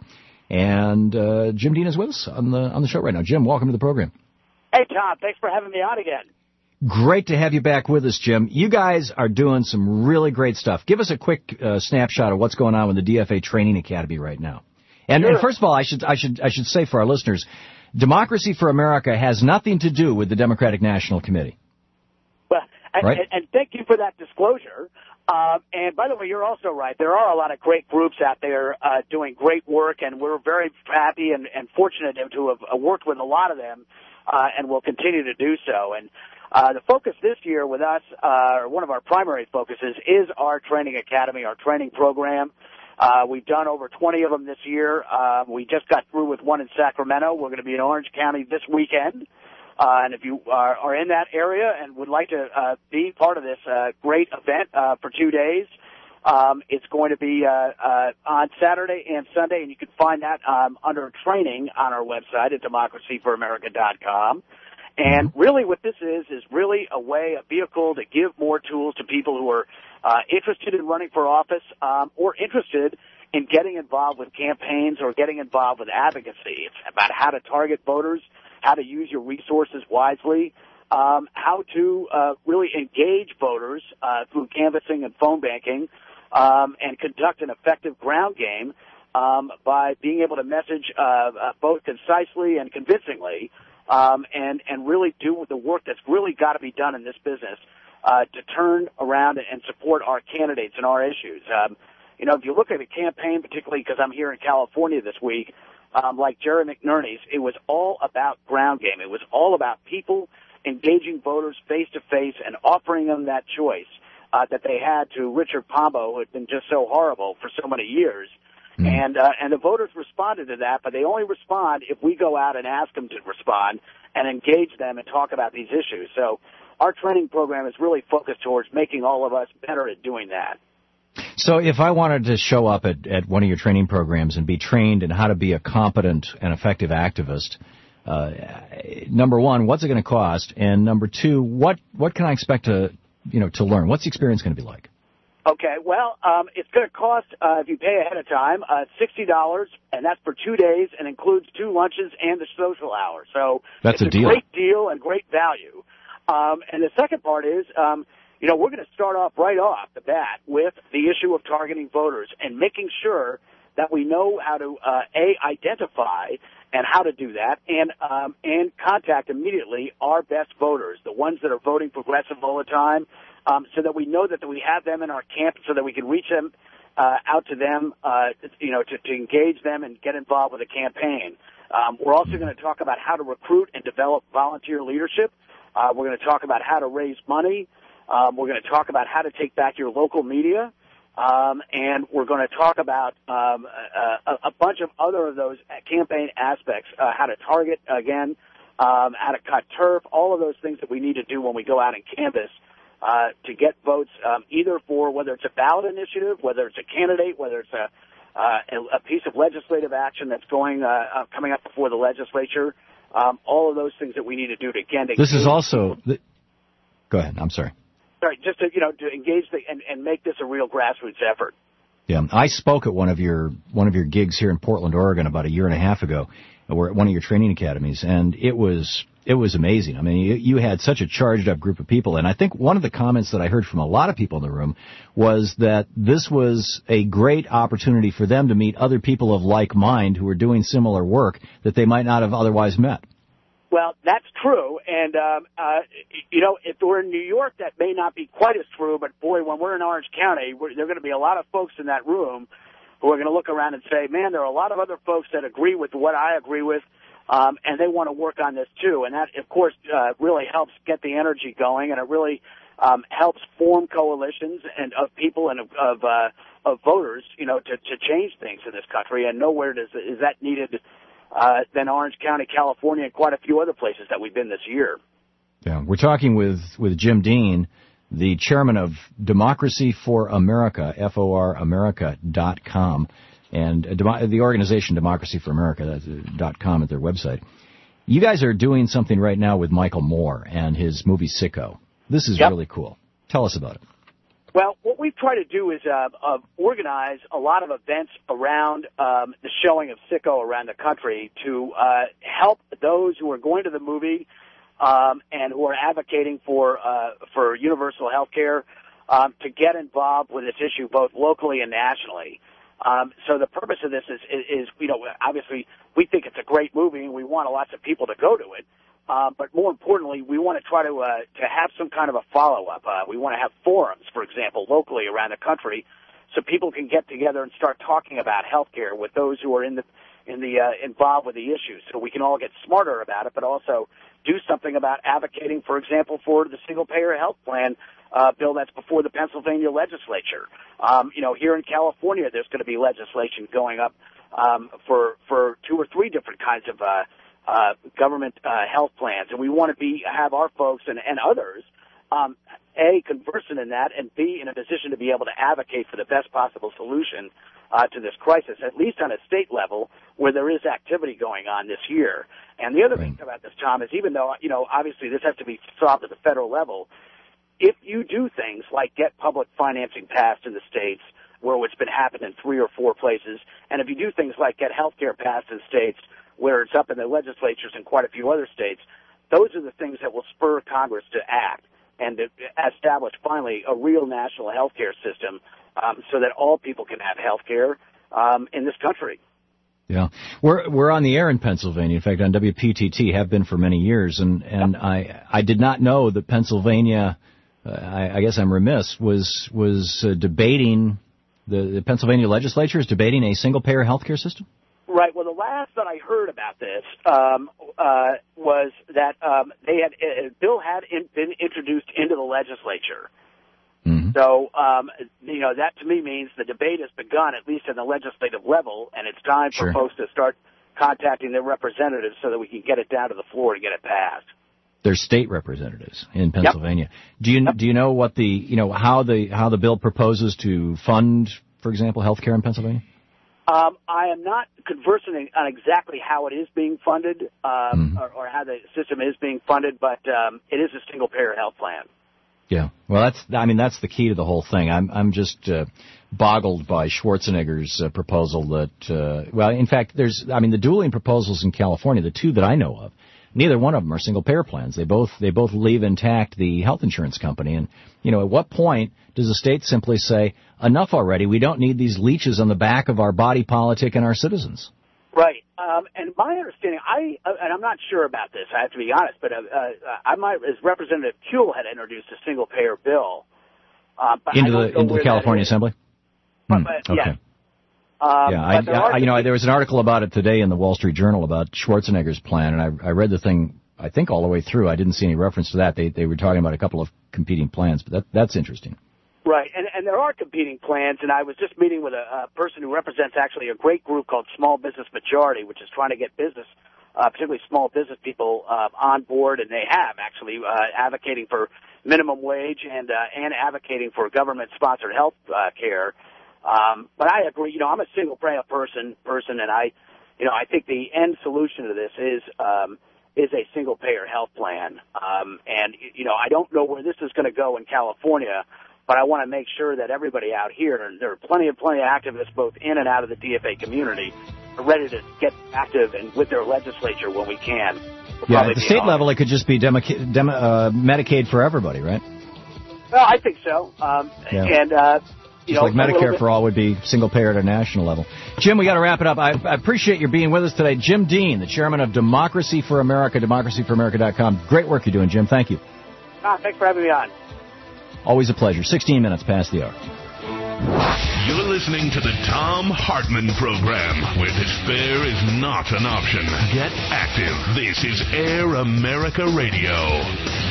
And uh, Jim Dean is with us on the on the show right now. Jim, welcome to the program. Hey, Tom. Thanks for having me on again. Great to have you back with us, Jim. You guys are doing some really great stuff. Give us a quick uh, snapshot of what's going on with the D F A Training Academy right now. And, Sure. and first of all, I should I should I should say for our listeners, Democracy for America has nothing to do with the Democratic National Committee. Well, and, Right. and, and thank you for that disclosure. Um, and by the way, you're also right. There are a lot of great groups out there uh, doing great work, and we're very happy and, and fortunate to have uh, worked with a lot of them, uh, and will continue to do so. And uh, the focus this year with us, uh, or one of our primary focuses, is our training academy, our training program. Uh, we've done over twenty of them this year. Uh, we just got through with one in Sacramento. We're going to be in Orange County this weekend. Uh, and if you are, are in that area and would like to uh, be part of this uh, great event uh, for two days, um, it's going to be uh, uh, on Saturday and Sunday, and you can find that um, under training on our website at democracy for america dot com. And really what this is is really a way, a vehicle to give more tools to people who are uh, interested in running for office um, or interested in getting involved with campaigns or getting involved with advocacy. It's about how to target voters, how to use your resources wisely, um, how to uh, really engage voters uh, through canvassing and phone banking, um, and conduct an effective ground game um, by being able to message uh, uh, both concisely and convincingly, um, and and really do the work that's really got to be done in this business uh, to turn around and support our candidates and our issues. Um, you know, if you look at the campaign, particularly because I'm here in California this week, um, like Jerry McNerney's, it was all about ground game. It was all about people engaging voters face-to-face and offering them that choice uh, that they had to Richard Pombo, who had been just so horrible for so many years. Mm. And uh, and the voters responded to that, but they only respond if we go out and ask them to respond and engage them and talk about these issues. So our training program is really focused towards making all of us better at doing that. So if I wanted to show up at, at one of your training programs and be trained in how to be a competent and effective activist, uh, number one, what's it going to cost? And number two, what, what can I expect to, you know, to learn? What's the experience going to be like? Okay, well, um, it's going to cost, uh, if you pay ahead of time, uh, sixty dollars, and that's for two days and includes two lunches and the social hour. So that's it's a deal. great deal and great value. Um, and the second part is, um, you know, we're going to start off right off the bat with the issue of targeting voters and making sure that we know how to, uh, A, identify and how to do that, and um, and contact immediately our best voters, the ones that are voting progressive all the time, um, so that we know that we have them in our camp, so that we can reach them uh, out to them, uh, you know, to, to engage them and get involved with the campaign. Um, we're also going to talk about how to recruit and develop volunteer leadership. Uh, we're going to talk about how to raise money. Um, we're going to talk about how to take back your local media. Um, and we're going to talk about um, a, a bunch of other of those campaign aspects, uh, how to target, again, um, how to cut turf, all of those things that we need to do when we go out and canvass uh, to get votes, um, either for whether it's a ballot initiative, whether it's a candidate, whether it's a, uh, a piece of legislative action that's going uh, uh, coming up before the legislature, um, all of those things that we need to do to, again, to This is also... The... Go ahead. I'm sorry. Sorry, just to, you know, to engage the, and, and make this a real grassroots effort. Yeah, I spoke at one of your one of your gigs here in Portland, Oregon, about a year and a half ago. We're at one of your training academies, and it was it was amazing. I mean, you, you had such a charged up group of people, and I think one of the comments that I heard from a lot of people in the room was that this was a great opportunity for them to meet other people of like mind who were doing similar work that they might not have otherwise met. Well, that's true, and, um, uh, you know, if we're in New York, that may not be quite as true, but, boy, when we're in Orange County, we're, there are going to be a lot of folks in that room who are going to look around and say, man, there are a lot of other folks that agree with what I agree with, um, and they want to work on this, too. And that, of course, uh, really helps get the energy going, and it really um, helps form coalitions and of people and of, of, uh, of voters, you know, to, to change things in this country, and nowhere does, is that needed Uh, than Orange County, California, and quite a few other places that we've been this year. Yeah, we're talking with, with Jim Dean, the chairman of Democracy for America, F O R America dot com, and uh, Demo- the organization Democracy for America, that's uh, dot com at their website. You guys are doing something right now with Michael Moore and his movie Sicko. This is Yep. really cool. Tell us about it. Well, what we try to do is uh, uh, organize a lot of events around um, the showing of Sicko around the country to uh, help those who are going to the movie um, and who are advocating for uh, for universal health care um, to get involved with this issue both locally and nationally. Um, so the purpose of this is, is, is, you know, obviously we think it's a great movie and we want lots of people to go to it. Uh, but more importantly, we want to try to uh, to have some kind of a follow-up. Uh, we want to have forums, for example, locally around the country, so people can get together and start talking about health care with those who are in the in the uh, involved with the issues, so we can all get smarter about it, but also do something about advocating, for example, for the single-payer health plan uh, bill that's before the Pennsylvania legislature. Um, you know, here in California, there's going to be legislation going up um, for for two or three different kinds of uh, uh, government uh, health plans, and we want to be have our folks and, and others um, A, conversant in that, and B, in a position to be able to advocate for the best possible solution uh, to this crisis, at least on a state level where there is activity going on this year. And the other thing about this, Tom, is even though, you know, obviously this has to be solved at the federal level, if you do things like get public financing passed in the states where it's been happening in three or four places, and if you do things like get health care passed in states where it's up in the legislatures in quite a few other states, those are the things that will spur Congress to act and to establish finally a real national health care system um, so that all people can have health care um, in this country. Yeah, we're we're on the air in Pennsylvania. In fact, on W P T T, have been for many years, and and I I did not know that Pennsylvania uh, I, I guess I'm remiss, was was uh, debating, the, the Pennsylvania legislature is debating a single-payer health care system? Right. Well, the last that I heard about this um, uh, was that um, they had a bill had in, been introduced into the legislature. Mm-hmm. So, um, you know, that to me means the debate has begun, at least at the legislative level, and it's time Sure. for folks to start contacting their representatives so that we can get it down to the floor to get it passed. They're state representatives in Pennsylvania. Yep. Do you do you know what the you know how the how the bill proposes to fund, for example, health care in Pennsylvania? Um, I am not conversant on exactly how it is being funded um, mm-hmm. or, or how the system is being funded, but um, it is a single-payer health plan. Yeah, well, that's I mean that's the key to the whole thing. I'm I'm just uh, boggled by Schwarzenegger's uh, proposal that uh, well, in fact, there's I mean the dueling proposals in California, the two that I know of. Neither one of them are single-payer plans. They both they both leave intact the health insurance company. And, you know, at what point does the state simply say, enough already, we don't need these leeches on the back of our body politic and our citizens? Right. Um, and my understanding, I uh, and I'm not sure about this, I have to be honest, but uh, uh, I might, as Representative Kuehl had introduced a single-payer bill. Uh, but into I the into the California Assembly? But, Hmm, but, okay. Yeah. Um, yeah, I, I, you know, there was an article about it today in the Wall Street Journal about Schwarzenegger's plan, and I, I read the thing, I think, all the way through. I didn't see any reference to that. They they were talking about a couple of competing plans, but that that's interesting. Right, and, and there are competing plans, and I was just meeting with a, a person who represents actually a great group called Small Business Majority, which is trying to get business, uh, particularly small business people, uh, on board, and they have actually uh, advocating for minimum wage and uh, and advocating for government-sponsored health uh, care. Um, but I agree, you know, I'm a single-payer person, person, and I, you know, I think the end solution to this is um, is a single-payer health plan. Um, and, you know, I don't know where this is going to go in California, but I want to make sure that everybody out here, and there are plenty of plenty of activists both in and out of the D F A community, are ready to get active and with their legislature when we can. We'll yeah, at the state level, it could just be demo, demo, uh, Medicaid for everybody, right? Well, I think so. Um, yeah. And, uh, you Just know, like Medicare for all would be single payer at a national level. Jim, we got to wrap it up. I, I appreciate your being with us today. Jim Dean, the chairman of Democracy for America, democracy for america dot com. Great work you're doing, Jim. Thank you. Ah, thanks for having me on. Always a pleasure. sixteen minutes past the hour. You're listening to the Thom Hartmann Program, where despair is not an option. Get active. This is Air America Radio.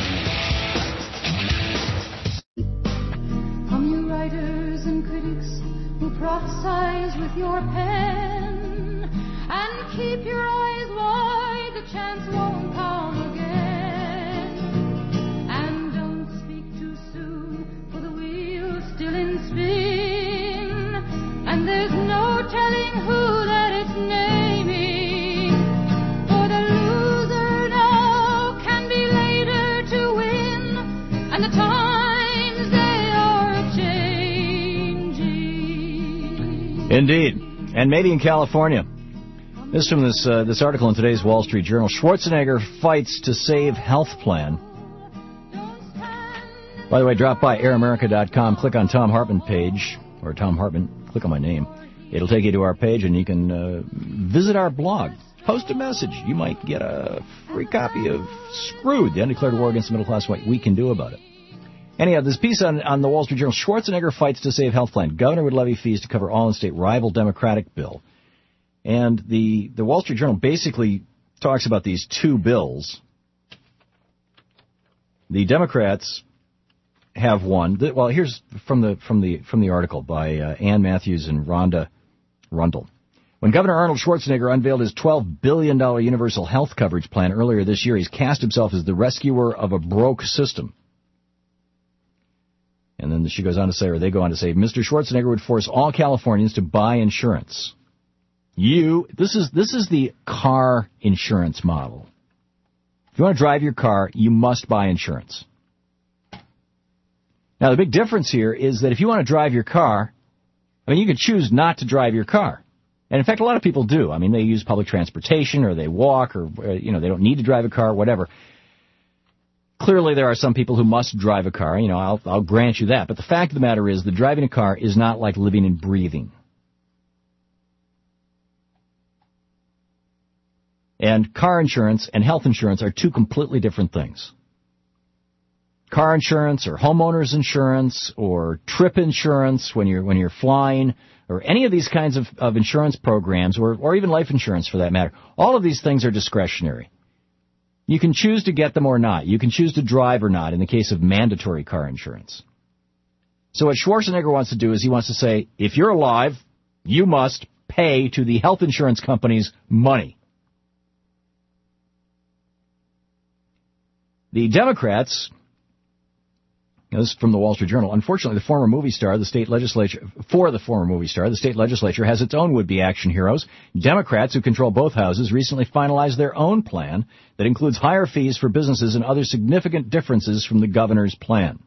Writers and critics who prophesize with your pen, and keep your eyes wide, the chance won't come again. And don't speak too soon, for the wheel's still in spin, and there's no telling who that it's naming. For the loser now can be later to win, and the time Indeed, and maybe in California. This is from this uh, this article in today's Wall Street Journal. Schwarzenegger fights to save health plan. By the way, drop by air america dot com, click on Thom Hartmann page, or Thom Hartmann, click on my name. It'll take you to our page, and you can uh, visit our blog. Post a message. You might get a free copy of Screwed, the Undeclared War Against the Middle Class, What We Can Do About It. Anyhow, this piece on, on the Wall Street Journal, Schwarzenegger fights to save health plan. Governor would levy fees to cover all in-state rival Democratic bill. And the, the Wall Street Journal basically talks about these two bills. The Democrats have one. Well, here's from the from the from the article by uh, Ann Matthews and Rhonda Rundle. When Governor Arnold Schwarzenegger unveiled his twelve billion dollars universal health coverage plan earlier this year, he's cast himself as the rescuer of a broke system. And then she goes on to say, or they go on to say, Mister Schwarzenegger would force all Californians to buy insurance. You, this is this is the car insurance model. If you want to drive your car, you must buy insurance. Now, the big difference here is that if you want to drive your car, I mean, you can choose not to drive your car. And, in fact, a lot of people do. I mean, they use public transportation or they walk or, you know, they don't need to drive a car, whatever. Clearly, there are some people who must drive a car. You know, I'll, I'll grant you that. But the fact of the matter is that driving a car is not like living and breathing. And car insurance and health insurance are two completely different things. car insurance or homeowners insurance or trip insurance when you're when you're flying, or any of these kinds of, of insurance programs, or, or even life insurance for that matter, all of these things are discretionary. You can choose to get them or not. You can choose to drive or not in the case of mandatory car insurance. So what Schwarzenegger wants to do is he wants to say, if you're alive, you must pay to the health insurance companies money. The Democrats, this is from the Wall Street Journal, unfortunately the former movie star, the state legislature, for the former movie star, the state legislature has its own would-be action heroes. Democrats, who control both houses, recently finalized their own plan that includes higher fees for businesses and other significant differences from the governor's plan.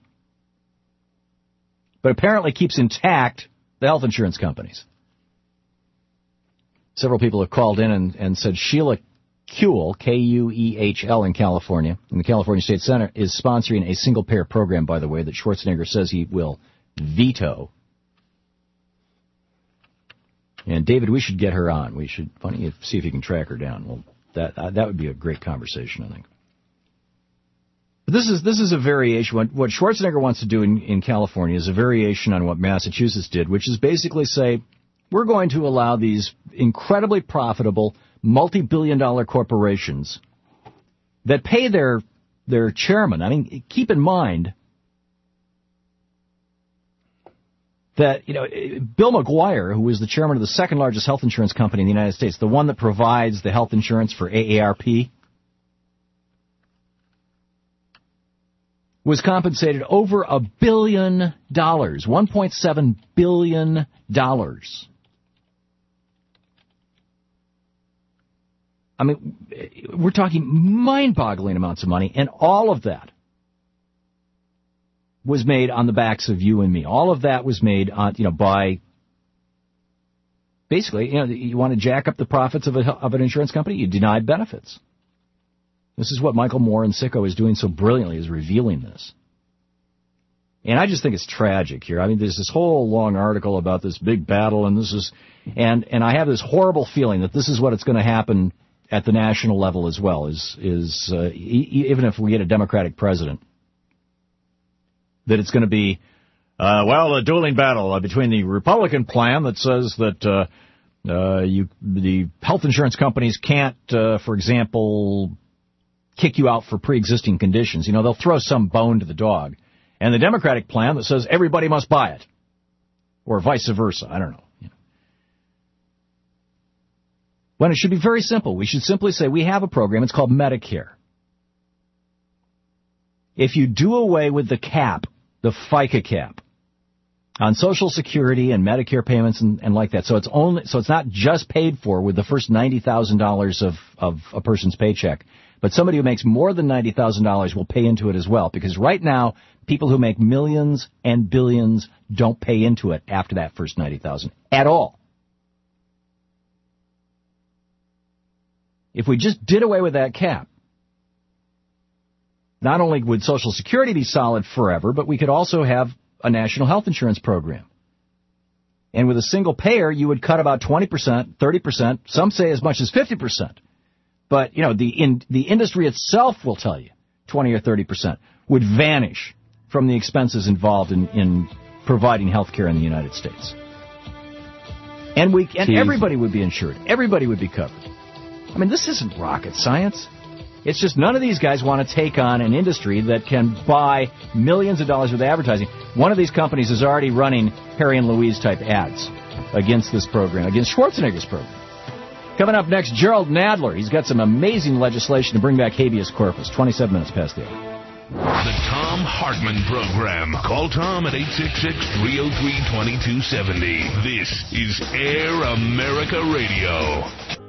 But apparently keeps intact the health insurance companies. Several people have called in and, and said Sheila Kuehl, K U E H L in California, in the California State Senate, is sponsoring a single-payer program, by the way, that Schwarzenegger says he will veto. And, David, we should get her on. We should funny, see if you can track her down. Well, that uh, that would be a great conversation, I think. But this is this is a variation. What, what Schwarzenegger wants to do in, in California is a variation on what Massachusetts did, which is basically say, we're going to allow these incredibly profitable multi-billion dollar corporations that pay their their chairman. I mean, keep in mind that, you know, Bill McGuire, who is the chairman of the second largest health insurance company in the United States, the one that provides the health insurance for A A R P, was compensated over a billion dollars, one point seven billion dollars. I mean, we're talking mind-boggling amounts of money, and all of that was made on the backs of you and me. All of that was made on, you know, by basically, you know, you want to jack up the profits of a, of an insurance company, you deny benefits. This is what Michael Moore and Sicko is doing so brilliantly, is revealing this. And I just think it's tragic here. I mean, there's this whole long article about this big battle, and this is, and and I have this horrible feeling that this is what it's going to happen at the national level as well, is, is uh, e- even if we get a Democratic president, that it's going to be, uh, well, a dueling battle between the Republican plan that says that uh, uh, you, the health insurance companies can't, uh, for example, kick you out for pre-existing conditions. You know, they'll throw some bone to the dog. And the Democratic plan that says everybody must buy it, or vice versa. I don't know. When it should be very simple. We should simply say we have a program. It's called Medicare. If you do away with the cap, the FICA cap, on Social Security and Medicare payments and, and like that, so it's only so it's not just paid for with the first ninety thousand dollars of, of a person's paycheck, but somebody who makes more than ninety thousand dollars will pay into it as well, because right now people who make millions and billions don't pay into it after that first ninety thousand dollars at all. If we just did away with that cap, not only would Social Security be solid forever, but we could also have a national health insurance program. And with a single payer, you would cut about twenty percent, thirty percent, some say as much as fifty percent. But, you know, the in, the industry itself will tell you twenty or thirty percent would vanish from the expenses involved in, in providing health care in the United States. And we and everybody would be insured. Everybody would be covered. I mean, this isn't rocket science. It's just none of these guys want to take on an industry that can buy millions of dollars with advertising. One of these companies is already running Harry and Louise type ads against this program, against Schwarzenegger's program. Coming up next, Gerald Nadler. He's got some amazing legislation to bring back habeas corpus. twenty-seven minutes past the hour. The Tom Hartman Program. Call Tom at eight six six, three oh three, two two seven oh. This is Air America Radio.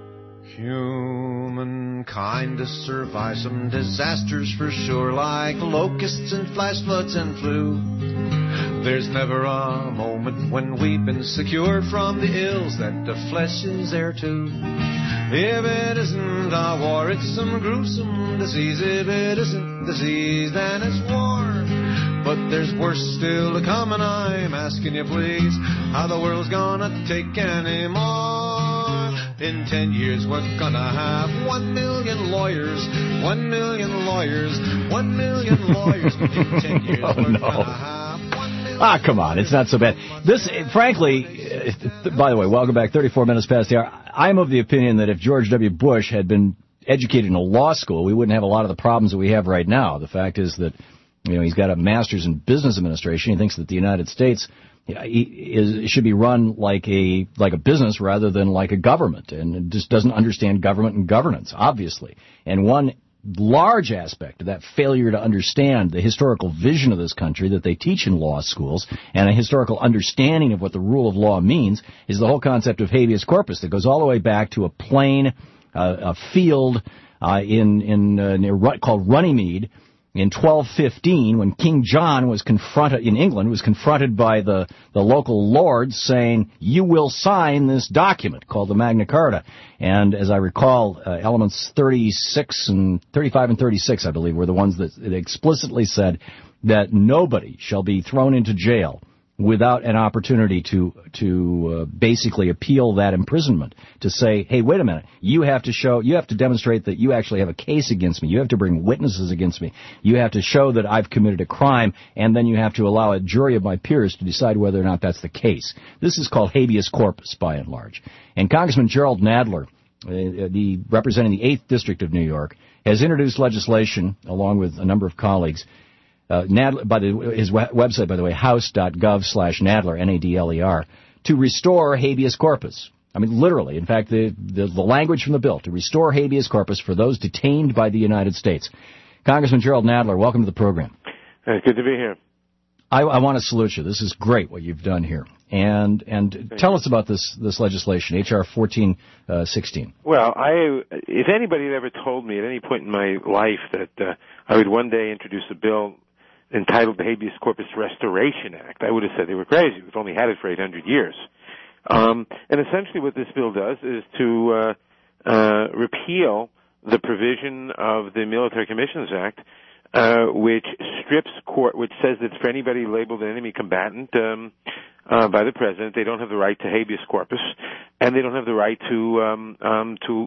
Humankind to survive some disasters for sure, like locusts and flash floods and flu. There's never a moment when we've been secure from the ills that the flesh is heir to. If it isn't a war, it's some gruesome disease. If it isn't disease, then it's war. But there's worse still to come, and I'm asking can you please, how the world's gonna take anymore. In ten years we're gonna have one million lawyers, one million lawyers, one million lawyers. In ten years oh, we're no. gonna have one million. Ah, come on, it's not so bad. This, frankly, by the way, welcome back, thirty-four minutes past the hour. I'm of the opinion that if George W. Bush had been educated in a law school, we wouldn't have a lot of the problems that we have right now. The fact is that, you know, he's got a master's in business administration. He thinks that the United States is, should be run like a like a business rather than like a government, and just doesn't understand government and governance, obviously. And one large aspect of that failure to understand the historical vision of this country that they teach in law schools and a historical understanding of what the rule of law means is the whole concept of habeas corpus that goes all the way back to a plain uh, a field uh, in in uh, near, called Runnymede in twelve fifteen, when King John was confronted in England, was confronted by the, the local lords saying, you will sign this document called the Magna Carta. And as I recall, uh, elements thirty-six and thirty-five and thirty-six, I believe, were the ones that explicitly said that nobody shall be thrown into jail without an opportunity to to uh, basically appeal that imprisonment, to say, hey, wait a minute, you have to show, you have to demonstrate that you actually have a case against me, you have to bring witnesses against me, you have to show that I've committed a crime, and then you have to allow a jury of my peers to decide whether or not that's the case. This is called habeas corpus, by and large. And Congressman Gerald Nadler, uh, the representing the eighth District of New York, has introduced legislation, along with a number of colleagues. Uh, Nadler, by the, his website, by the way, house.gov slash Nadler, N A D L E R, to restore habeas corpus. I mean, literally, in fact, the, the, the language from the bill, to restore habeas corpus for those detained by the United States. Congressman Gerald Nadler, welcome to the program. Uh, good to be here. I, I want to salute you. This is great what you've done here. And and tell us about this, this legislation, H R fourteen sixteen. Well, I if anybody had ever told me at any point in my life that uh, I would one day introduce a bill entitled the Habeas Corpus Restoration Act, I would have said they were crazy. We've only had it for eight hundred years. Um, and essentially what this bill does is to uh, uh, repeal the provision of the Military Commissions Act, uh, which strips court, which says that for anybody labeled an enemy combatant um, uh, by the president, they don't have the right to habeas corpus, and they don't have the right to um, um, to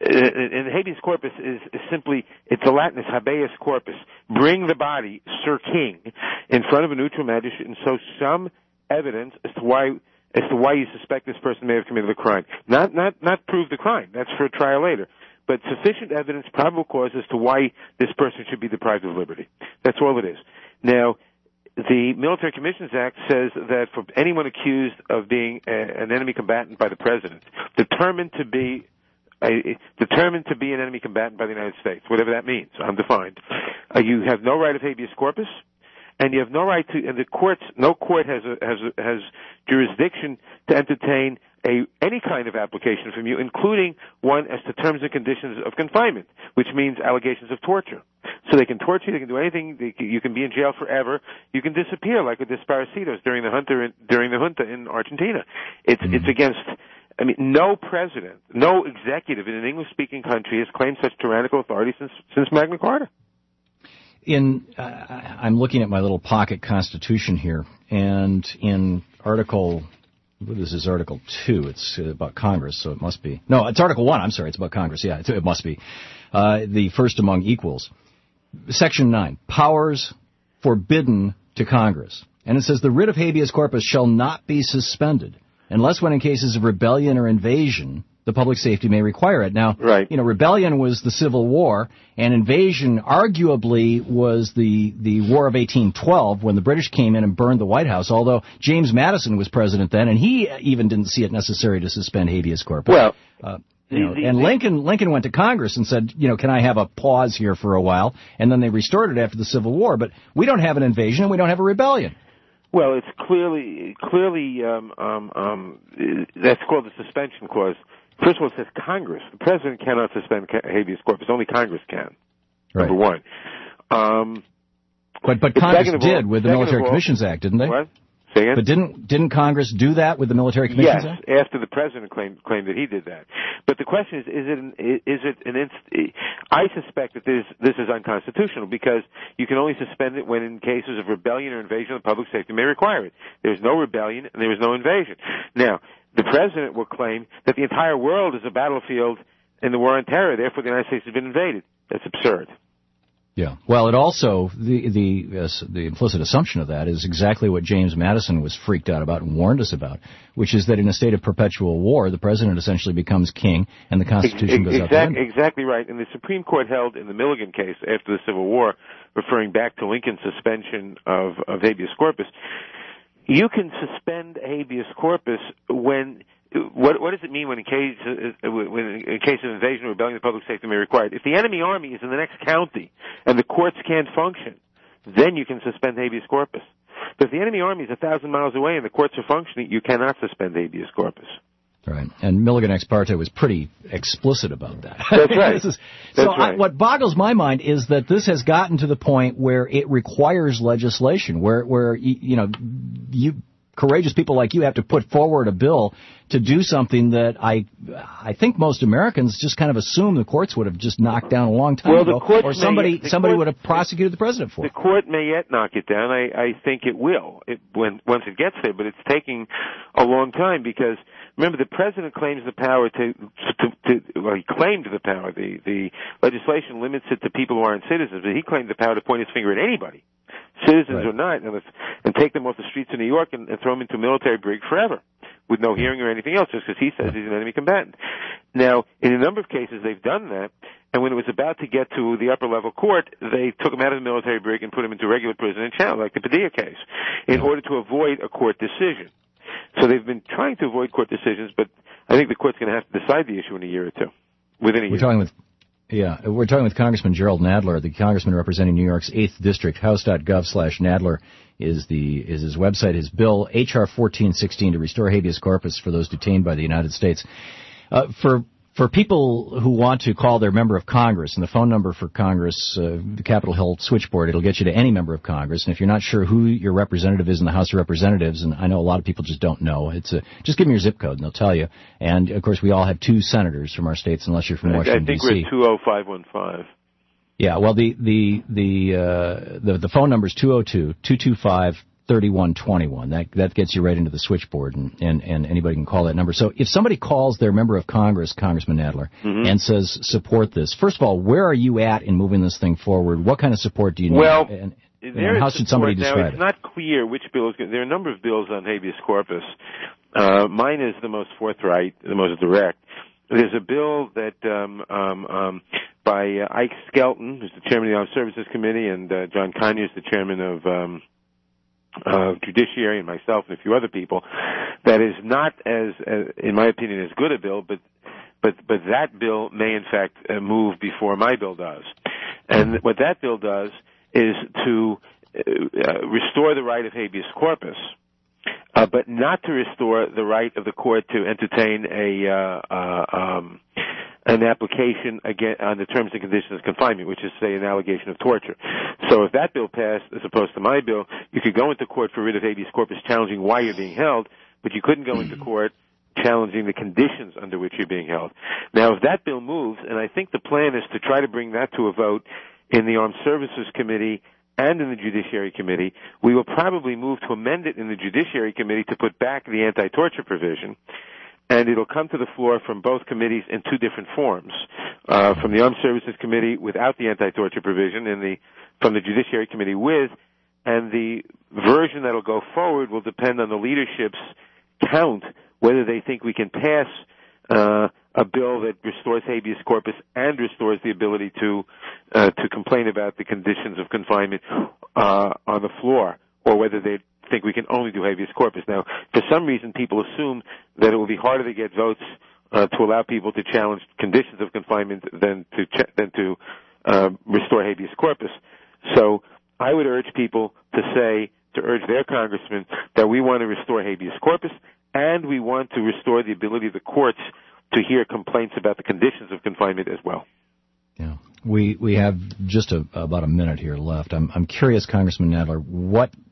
and habeas corpus is, is simply, it's a Latin, it's habeas corpus. Bring the body, Sir King, in front of a neutral magistrate and show some evidence as to why as to why you suspect this person may have committed a crime. Not not not prove the crime. That's for a trial later. But sufficient evidence, probable cause as to why this person should be deprived of liberty. That's all it is. Now, the Military Commissions Act says that for anyone accused of being a, an enemy combatant by the president, determined to be A, determined to be an enemy combatant by the United States, whatever that means, undefined. Uh, you have no right of habeas corpus, and you have no right to, and the courts, no court has a, has a, has jurisdiction to entertain a any kind of application from you, including one as to terms and conditions of confinement, which means allegations of torture. So they can torture you, they can do anything, they can, you can be in jail forever, you can disappear like with the Desaparecidos during the junta in, during the junta in Argentina. It's mm-hmm. it's against. I mean, no president, no executive in an English-speaking country has claimed such tyrannical authority since since Magna Carta. In, uh, I'm looking at my little pocket constitution here, and in Article, what is this, Article two? It's about Congress, so it must be. No, it's Article one, I'm sorry, it's about Congress. Yeah, it, it must be. Uh, the first among equals. Section nine, powers forbidden to Congress. And it says the writ of habeas corpus shall not be suspended unless when in cases of rebellion or invasion, the public safety may require it. Now, right. you know, rebellion was the Civil War, and invasion arguably was the, the War of eighteen twelve when the British came in and burned the White House, although James Madison was president then, and he even didn't see it necessary to suspend habeas corpus. Well, uh, you know, the, the, and Lincoln Lincoln went to Congress and said, you know, can I have a pause here for a while? And then they restored it after the Civil War. But we don't have an invasion and we don't have a rebellion. Well, it's clearly, clearly, um, um, um, that's called the suspension clause. First of all, it says Congress. The president cannot suspend habeas corpus. Only Congress can. Right. Number one. Um, but but Congress did all, with the Military all, Commissions Act, didn't they? What? Say again? But didn't didn't Congress do that with the Military Commissions Yes, Act? after the president claimed claimed that he did that. But the question is, is it an, is it an inst- I suspect that this this is unconstitutional because you can only suspend it when in cases of rebellion or invasion of public safety may require it. There's no rebellion and there is no invasion. Now, the president will claim that the entire world is a battlefield in the war on terror, therefore the United States has been invaded. That's absurd. Yeah. Well, it also, the the uh, the implicit assumption of that is exactly what James Madison was freaked out about and warned us about, which is that in a state of perpetual war, the president essentially becomes king and the Constitution goes exactly, out the window. Exactly right. And the Supreme Court held in the Milligan case after the Civil War, referring back to Lincoln's suspension of, of habeas corpus, you can suspend habeas corpus when... What, what does it mean when in case, when in case of invasion or rebellion, the public safety may require it? If the enemy army is in the next county and the courts can't function, then you can suspend habeas corpus. But if the enemy army is a thousand miles away and the courts are functioning, you cannot suspend habeas corpus. Right. And Milligan ex parte was pretty explicit about that. That's right. This is, That's so right. I, what boggles my mind is that this has gotten to the point where it requires legislation, where, where you, you know, you courageous people like you have to put forward a bill to do something that I I think most Americans just kind of assume the courts would have just knocked down a long time well, ago, the courts or somebody may, the somebody court, would have prosecuted the president for the it. The court may yet knock it down. I, I think it will it, when once it gets there, but it's taking a long time because remember the president claims the power to to, to well he claimed the power. The the legislation limits it to people who aren't citizens, but he claimed the power to point his finger at anybody, citizens right. or not, and, if, and take them off the streets of New York and, and throw them into a military brig forever, with no hearing or anything else, just because he says he's an enemy combatant. Now, in a number of cases, they've done that, and when it was about to get to the upper level court, they took him out of the military brig and put him into regular prison in Channel, like the Padilla case, in order to avoid a court decision. So they've been trying to avoid court decisions, but I think the court's going to have to decide the issue in a year or two, within a year. We're talking with Yeah, we're talking with Congressman Gerald Nadler, the congressman representing New York's eighth District. House.gov slash Nadler is the is his website. His bill, H R fourteen sixteen, to restore habeas corpus for those detained by the United States. Uh, for for people who want to call their member of Congress, and the phone number for Congress, uh, the Capitol Hill switchboard, it'll get you to any member of Congress. And if you're not sure who your representative is in the House of Representatives, and I know a lot of people just don't know, it's a, just give them your zip code and they'll tell you. And, of course, we all have two senators from our states, unless you're from Washington, D C. I think we're two oh five one five. Yeah, well, the the the uh, the, the phone number is two oh two, two two five, three one two one. That that gets you right into the switchboard, and, and, and anybody can call that number. So if somebody calls their member of Congress, Congressman Nadler, mm-hmm. and says support this, first of all, where are you at in moving this thing forward? What kind of support do you need? Well, and, and how should somebody now, describe it's it? It's not clear which bill is going. There are a number of bills on habeas corpus. Uh, mine is the most forthright, the most direct. There's a bill that um, um, um, by uh, Ike Skelton, who's the chairman of the Armed Services Committee, and uh, John Conyers, the chairman of um, uh, Judiciary, and myself and a few other people, that is not as, uh, in my opinion, as good a bill, but but but that bill may in fact uh, move before my bill does. And what that bill does is to uh, uh, restore the right of habeas corpus. Uh, but not to restore the right of the court to entertain a uh, uh, um, an application again on the terms and conditions of confinement, which is, say, an allegation of torture. So if that bill passed, as opposed to my bill, you could go into court for writ of habeas corpus challenging why you're being held, but you couldn't go into court challenging the conditions under which you're being held. Now, if that bill moves, and I think the plan is to try to bring that to a vote in the Armed Services Committee and in the Judiciary Committee, we will probably move to amend it in the Judiciary Committee to put back the anti-torture provision, and it'll come to the floor from both committees in two different forms. Uh, from the Armed Services Committee without the anti-torture provision, and the from the Judiciary Committee with, and the version that'll go forward will depend on the leadership's count, whether they think we can pass uh, a bill that restores habeas corpus and restores the ability to uh, to complain about the conditions of confinement uh, on the floor, or whether they think we can only do habeas corpus. Now, for some reason, people assume that it will be harder to get votes uh, to allow people to challenge conditions of confinement than to ch- than to uh, restore habeas corpus. So, I would urge people to say, to urge their congressmen, that we want to restore habeas corpus, and we want to restore the ability of the courts to hear complaints about the conditions of confinement as well. Yeah, we we have just a, about a minute here left. I'm I'm curious, Congressman Nadler, what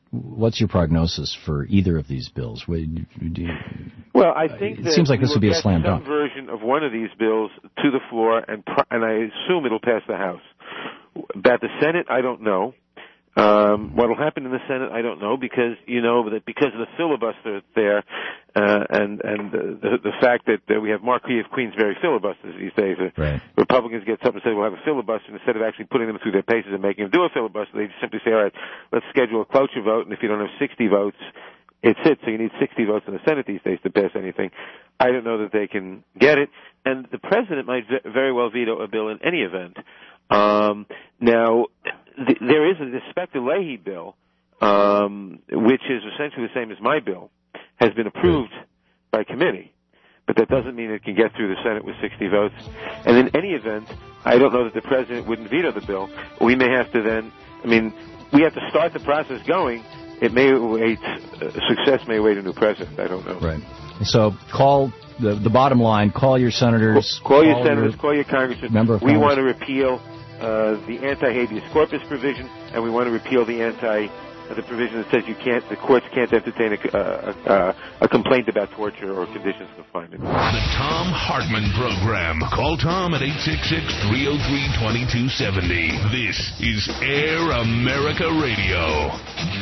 what's your prognosis for either of these bills? What, do you, well, I think it that seems like this we would be a get slam some dunk. version of one of these bills to the floor, and pro- and I assume it'll pass the House. About the Senate, I don't know. Um, what will happen in the Senate, I don't know, because you know that because of the filibuster there, uh, and and the, the the fact that uh, we have Marquis of Queensberry filibusters these days. Uh, right. Republicans get up and say we'll have a filibuster, instead of actually putting them through their paces and making them do a filibuster, they simply say, all right, let's schedule a cloture vote, and if you don't have sixty votes, it's it. So you need sixty votes in the Senate these days to pass anything. I don't know that they can get it, and the president might v- very well veto a bill in any event. Um, now, th- there is a, the Specter Leahy bill, um, which is essentially the same as my bill, has been approved by committee, but that doesn't mean it can get through the Senate with sixty votes. And in any event, I don't know that the president wouldn't veto the bill. We may have to then, I mean, we have to start the process going. It may wait, uh, success may wait a new president. I don't know. Right. So call the the bottom line. Call your senators. Call, call your call senators. Your call your congressmen. Member of we Congress. want to repeal uh, the anti-habeas corpus provision, and we want to repeal the anti uh, the provision that says you can't, the courts can't entertain a, uh, uh, a complaint about torture or conditions of confinement. The Tom Hartman Program. Call Tom at eight six six, three oh three, two two seven oh. This is Air America Radio.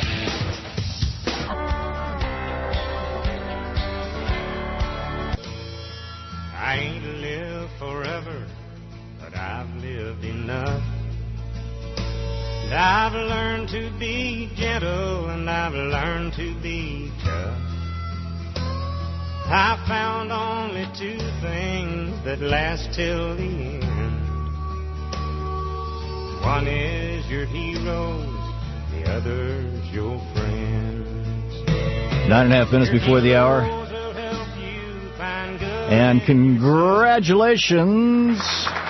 I ain't lived forever, but I've lived enough. And I've learned to be gentle, and I've learned to be tough. I found only two things that last till the end. One is your heroes, the other's your friends. Nine and a half minutes before the hour. And congratulations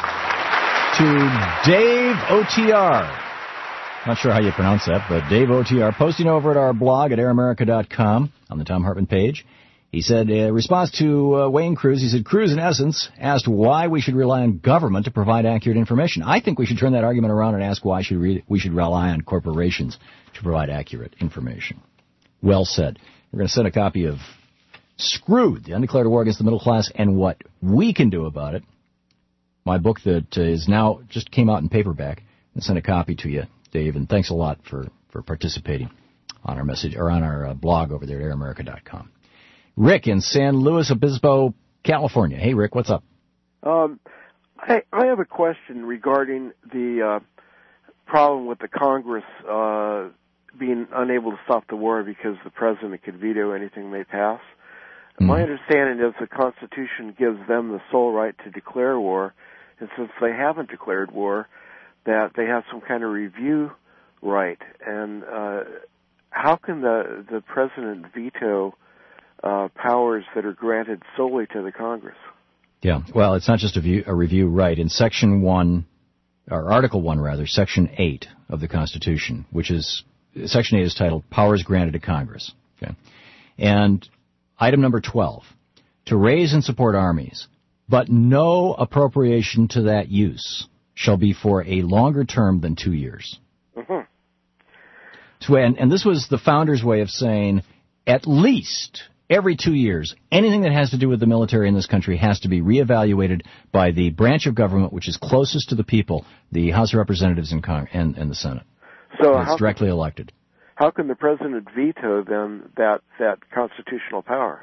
to Dave O T R. Not sure how you pronounce that, but Dave O T R, posting over at our blog at air america dot com on the Tom Hartman page. He said, in response to uh, Wayne Cruz, he said, Cruz, in essence, asked why we should rely on government to provide accurate information. I think we should turn that argument around and ask why should re- we should rely on corporations to provide accurate information. Well said. We're going to send a copy of Screwed, the Undeclared War Against the Middle Class and What We Can Do About It. My book that uh, is now just came out in paperback. And send a copy to you, Dave, and thanks a lot for, for participating on our message or on our uh, blog over there at air america dot com. Rick in San Luis Obispo, California. Hey, Rick, what's up? Um, I, I have a question regarding the uh, problem with the Congress uh, being unable to stop the war because the president could veto anything they pass. My understanding is the Constitution gives them the sole right to declare war, and since they haven't declared war, that they have some kind of review right. And uh, how can the the president veto uh, powers that are granted solely to the Congress? Yeah, well, it's not just a, view, a review right. In Section one, or Article one, rather, Section eight of the Constitution, which is, Section eight is titled Powers Granted to Congress. Okay, and item number twelve, to raise and support armies, but no appropriation to that use shall be for a longer term than two years. Mm-hmm. So, and, and this was the founders' way of saying at least every two years, anything that has to do with the military in this country has to be reevaluated by the branch of government which is closest to the people, the House of Representatives and, Cong- and, and the Senate. So it's how directly elected. How can the president veto then that that constitutional power?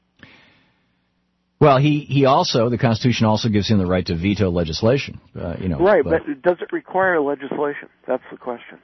Well, he, he also, the Constitution also gives him the right to veto legislation. Uh, you know, right, but, but does it require legislation? That's the question.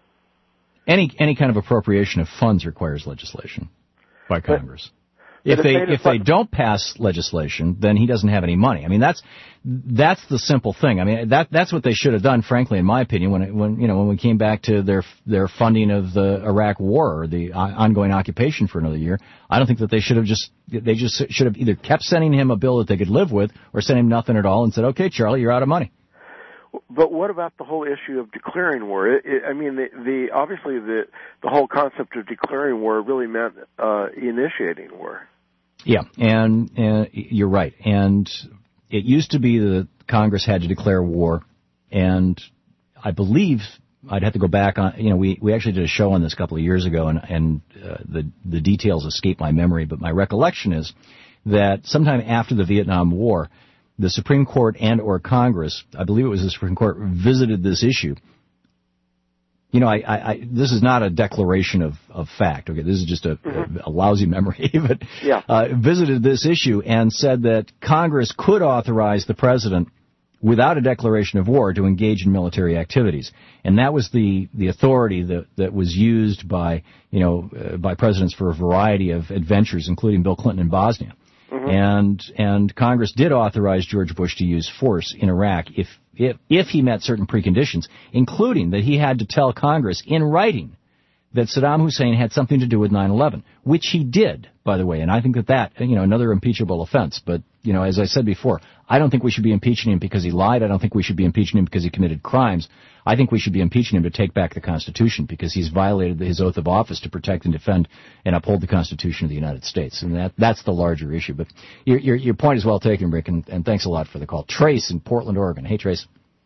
Any any kind of appropriation of funds requires legislation by Congress. But, if but they if, if they don't pass legislation, then he doesn't have any money. I mean, that's that's the simple thing. I mean, that that's what they should have done, frankly, in my opinion. When it, when you know when we came back to their their funding of the Iraq War or the ongoing occupation for another year, I don't think that they should have just they just should have either kept sending him a bill that they could live with, or sent him nothing at all and said, "Okay, Charlie, you're out of money." But what about the whole issue of declaring war? It, it, I mean, the, the obviously the the whole concept of declaring war really meant uh, initiating war. Yeah, and, and you're right. And it used to be that Congress had to declare war, and I believe I'd have to go back on, you know, we, we actually did a show on this a couple of years ago, and, and uh, the, the details escape my memory, but my recollection is that sometime after the Vietnam War, the Supreme Court and or Congress, I believe it was the Supreme Court, visited this issue. You know, I, I, I this is not a declaration of, of fact, okay? This is just a, mm-hmm. a, a lousy memory, but yeah. uh, visited this issue and said that Congress could authorize the president without a declaration of war to engage in military activities. And that was the, the authority that, that was used by, you know, uh, by presidents for a variety of adventures, including Bill Clinton in Bosnia. Mm-hmm. And, and Congress did authorize George Bush to use force in Iraq if, if, if he met certain preconditions, including that he had to tell Congress in writing that Saddam Hussein had something to do with nine eleven, which he did, by the way. And I think that that, you know, another impeachable offense. But, you know, as I said before, I don't think we should be impeaching him because he lied. I don't think we should be impeaching him because he committed crimes. I think we should be impeaching him to take back the Constitution because he's violated his oath of office to protect and defend and uphold the Constitution of the United States. And that that's the larger issue. But your your, your point is well taken, Rick, and, and thanks a lot for the call. Trace in Portland, Oregon. Hey, Trace.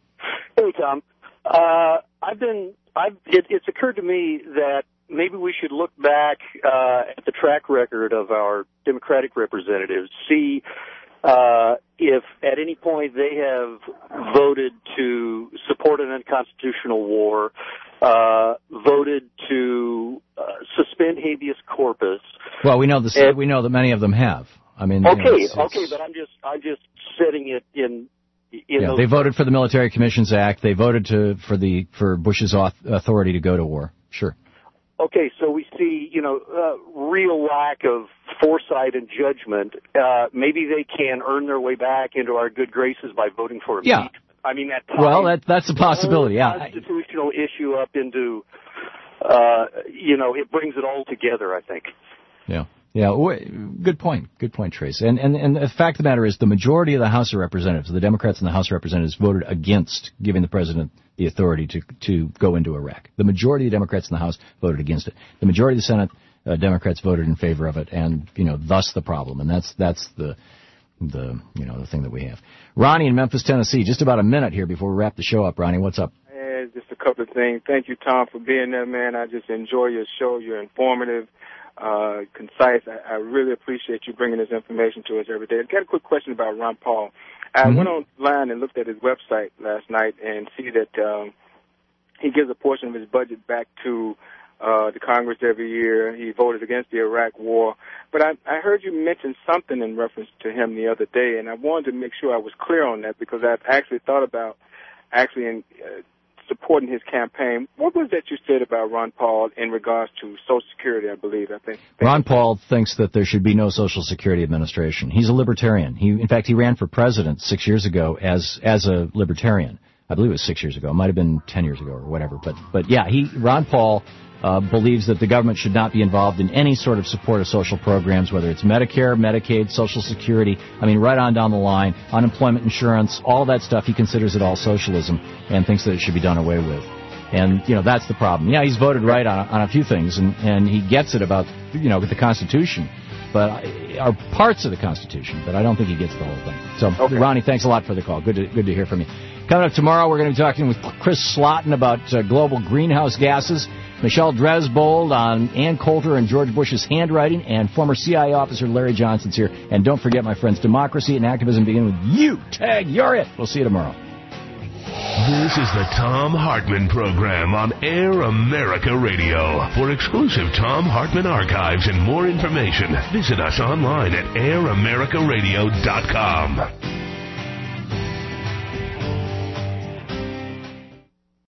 Hey, Tom. Uh, I've been, I've, it, it's occurred to me that maybe we should look back uh, at the track record of our Democratic representatives, see uh, if at any point they have voted to support an unconstitutional war, uh, voted to uh, suspend habeas corpus. Well, we know the and, we know that many of them have. I mean, okay, you know, it's, okay, it's, but I'm just, I'm just setting it in. in yeah, those they voted for the Military Commissions Act. They voted to for the for Bush's authority to go to war. Sure. Okay, so we see, you know, uh, real lack of foresight and judgment. Uh, maybe they can earn their way back into our good graces by voting for impeachment. Yeah. I mean, that well, that that's a possibility. Yeah, constitutional issue up into, uh, you know, it brings it all together, I think. Yeah. Yeah, good point. Good point, Trace. And, and, and the fact of the matter is the majority of the House of Representatives, the Democrats in the House of Representatives, voted against giving the president the authority to, to go into Iraq. The majority of the Democrats in the House voted against it. The majority of the Senate uh, Democrats voted in favor of it, and, you know, thus the problem. And that's, that's the, the, you know, the thing that we have. Ronnie in Memphis, Tennessee, just about a minute here before we wrap the show up. Ronnie, what's up? Hey, just a couple of things. Thank you, Tom, for being there, man. I just enjoy your show. You're informative. Uh, concise. I, I really appreciate you bringing this information to us every day. I've got a quick question about Ron Paul. I mm-hmm. went online and looked at his website last night and see that um, he gives a portion of his budget back to uh, the Congress every year. He voted against the Iraq War. But I, I heard you mention something in reference to him the other day, and I wanted to make sure I was clear on that because I've actually thought about actually in, uh, supporting his campaign. What was that you said about Ron Paul in regards to Social Security, I believe? I think Ron Paul thinks that there should be no Social Security administration. He's a libertarian. He, in fact, he ran for president six years ago as as a libertarian. I believe it was six years ago. It might have been ten years ago or whatever. But but yeah, he Ron Paul uh, believes that the government should not be involved in any sort of support of social programs, whether it's Medicare, Medicaid, Social Security. I mean, right on down the line, unemployment insurance, all that stuff. He considers it all socialism and thinks that it should be done away with. And, you know, that's the problem. Yeah, he's voted right on, on a few things, and, and he gets it about, you know, the Constitution, but are parts of the Constitution, but I don't think he gets the whole thing. So, okay. Ronnie, thanks a lot for the call. Good to, good to hear from you. Coming up tomorrow, we're going to be talking with Chris Slotin about uh, global greenhouse gases, Michelle Dresbold on Ann Coulter and George Bush's handwriting, and former C I A officer Larry Johnson's here. And don't forget, my friends, democracy and activism begin with you. Tag, you're it. We'll see you tomorrow. This is the Tom Hartman Program on Air America Radio. For exclusive Tom Hartman archives and more information, visit us online at air america radio dot com.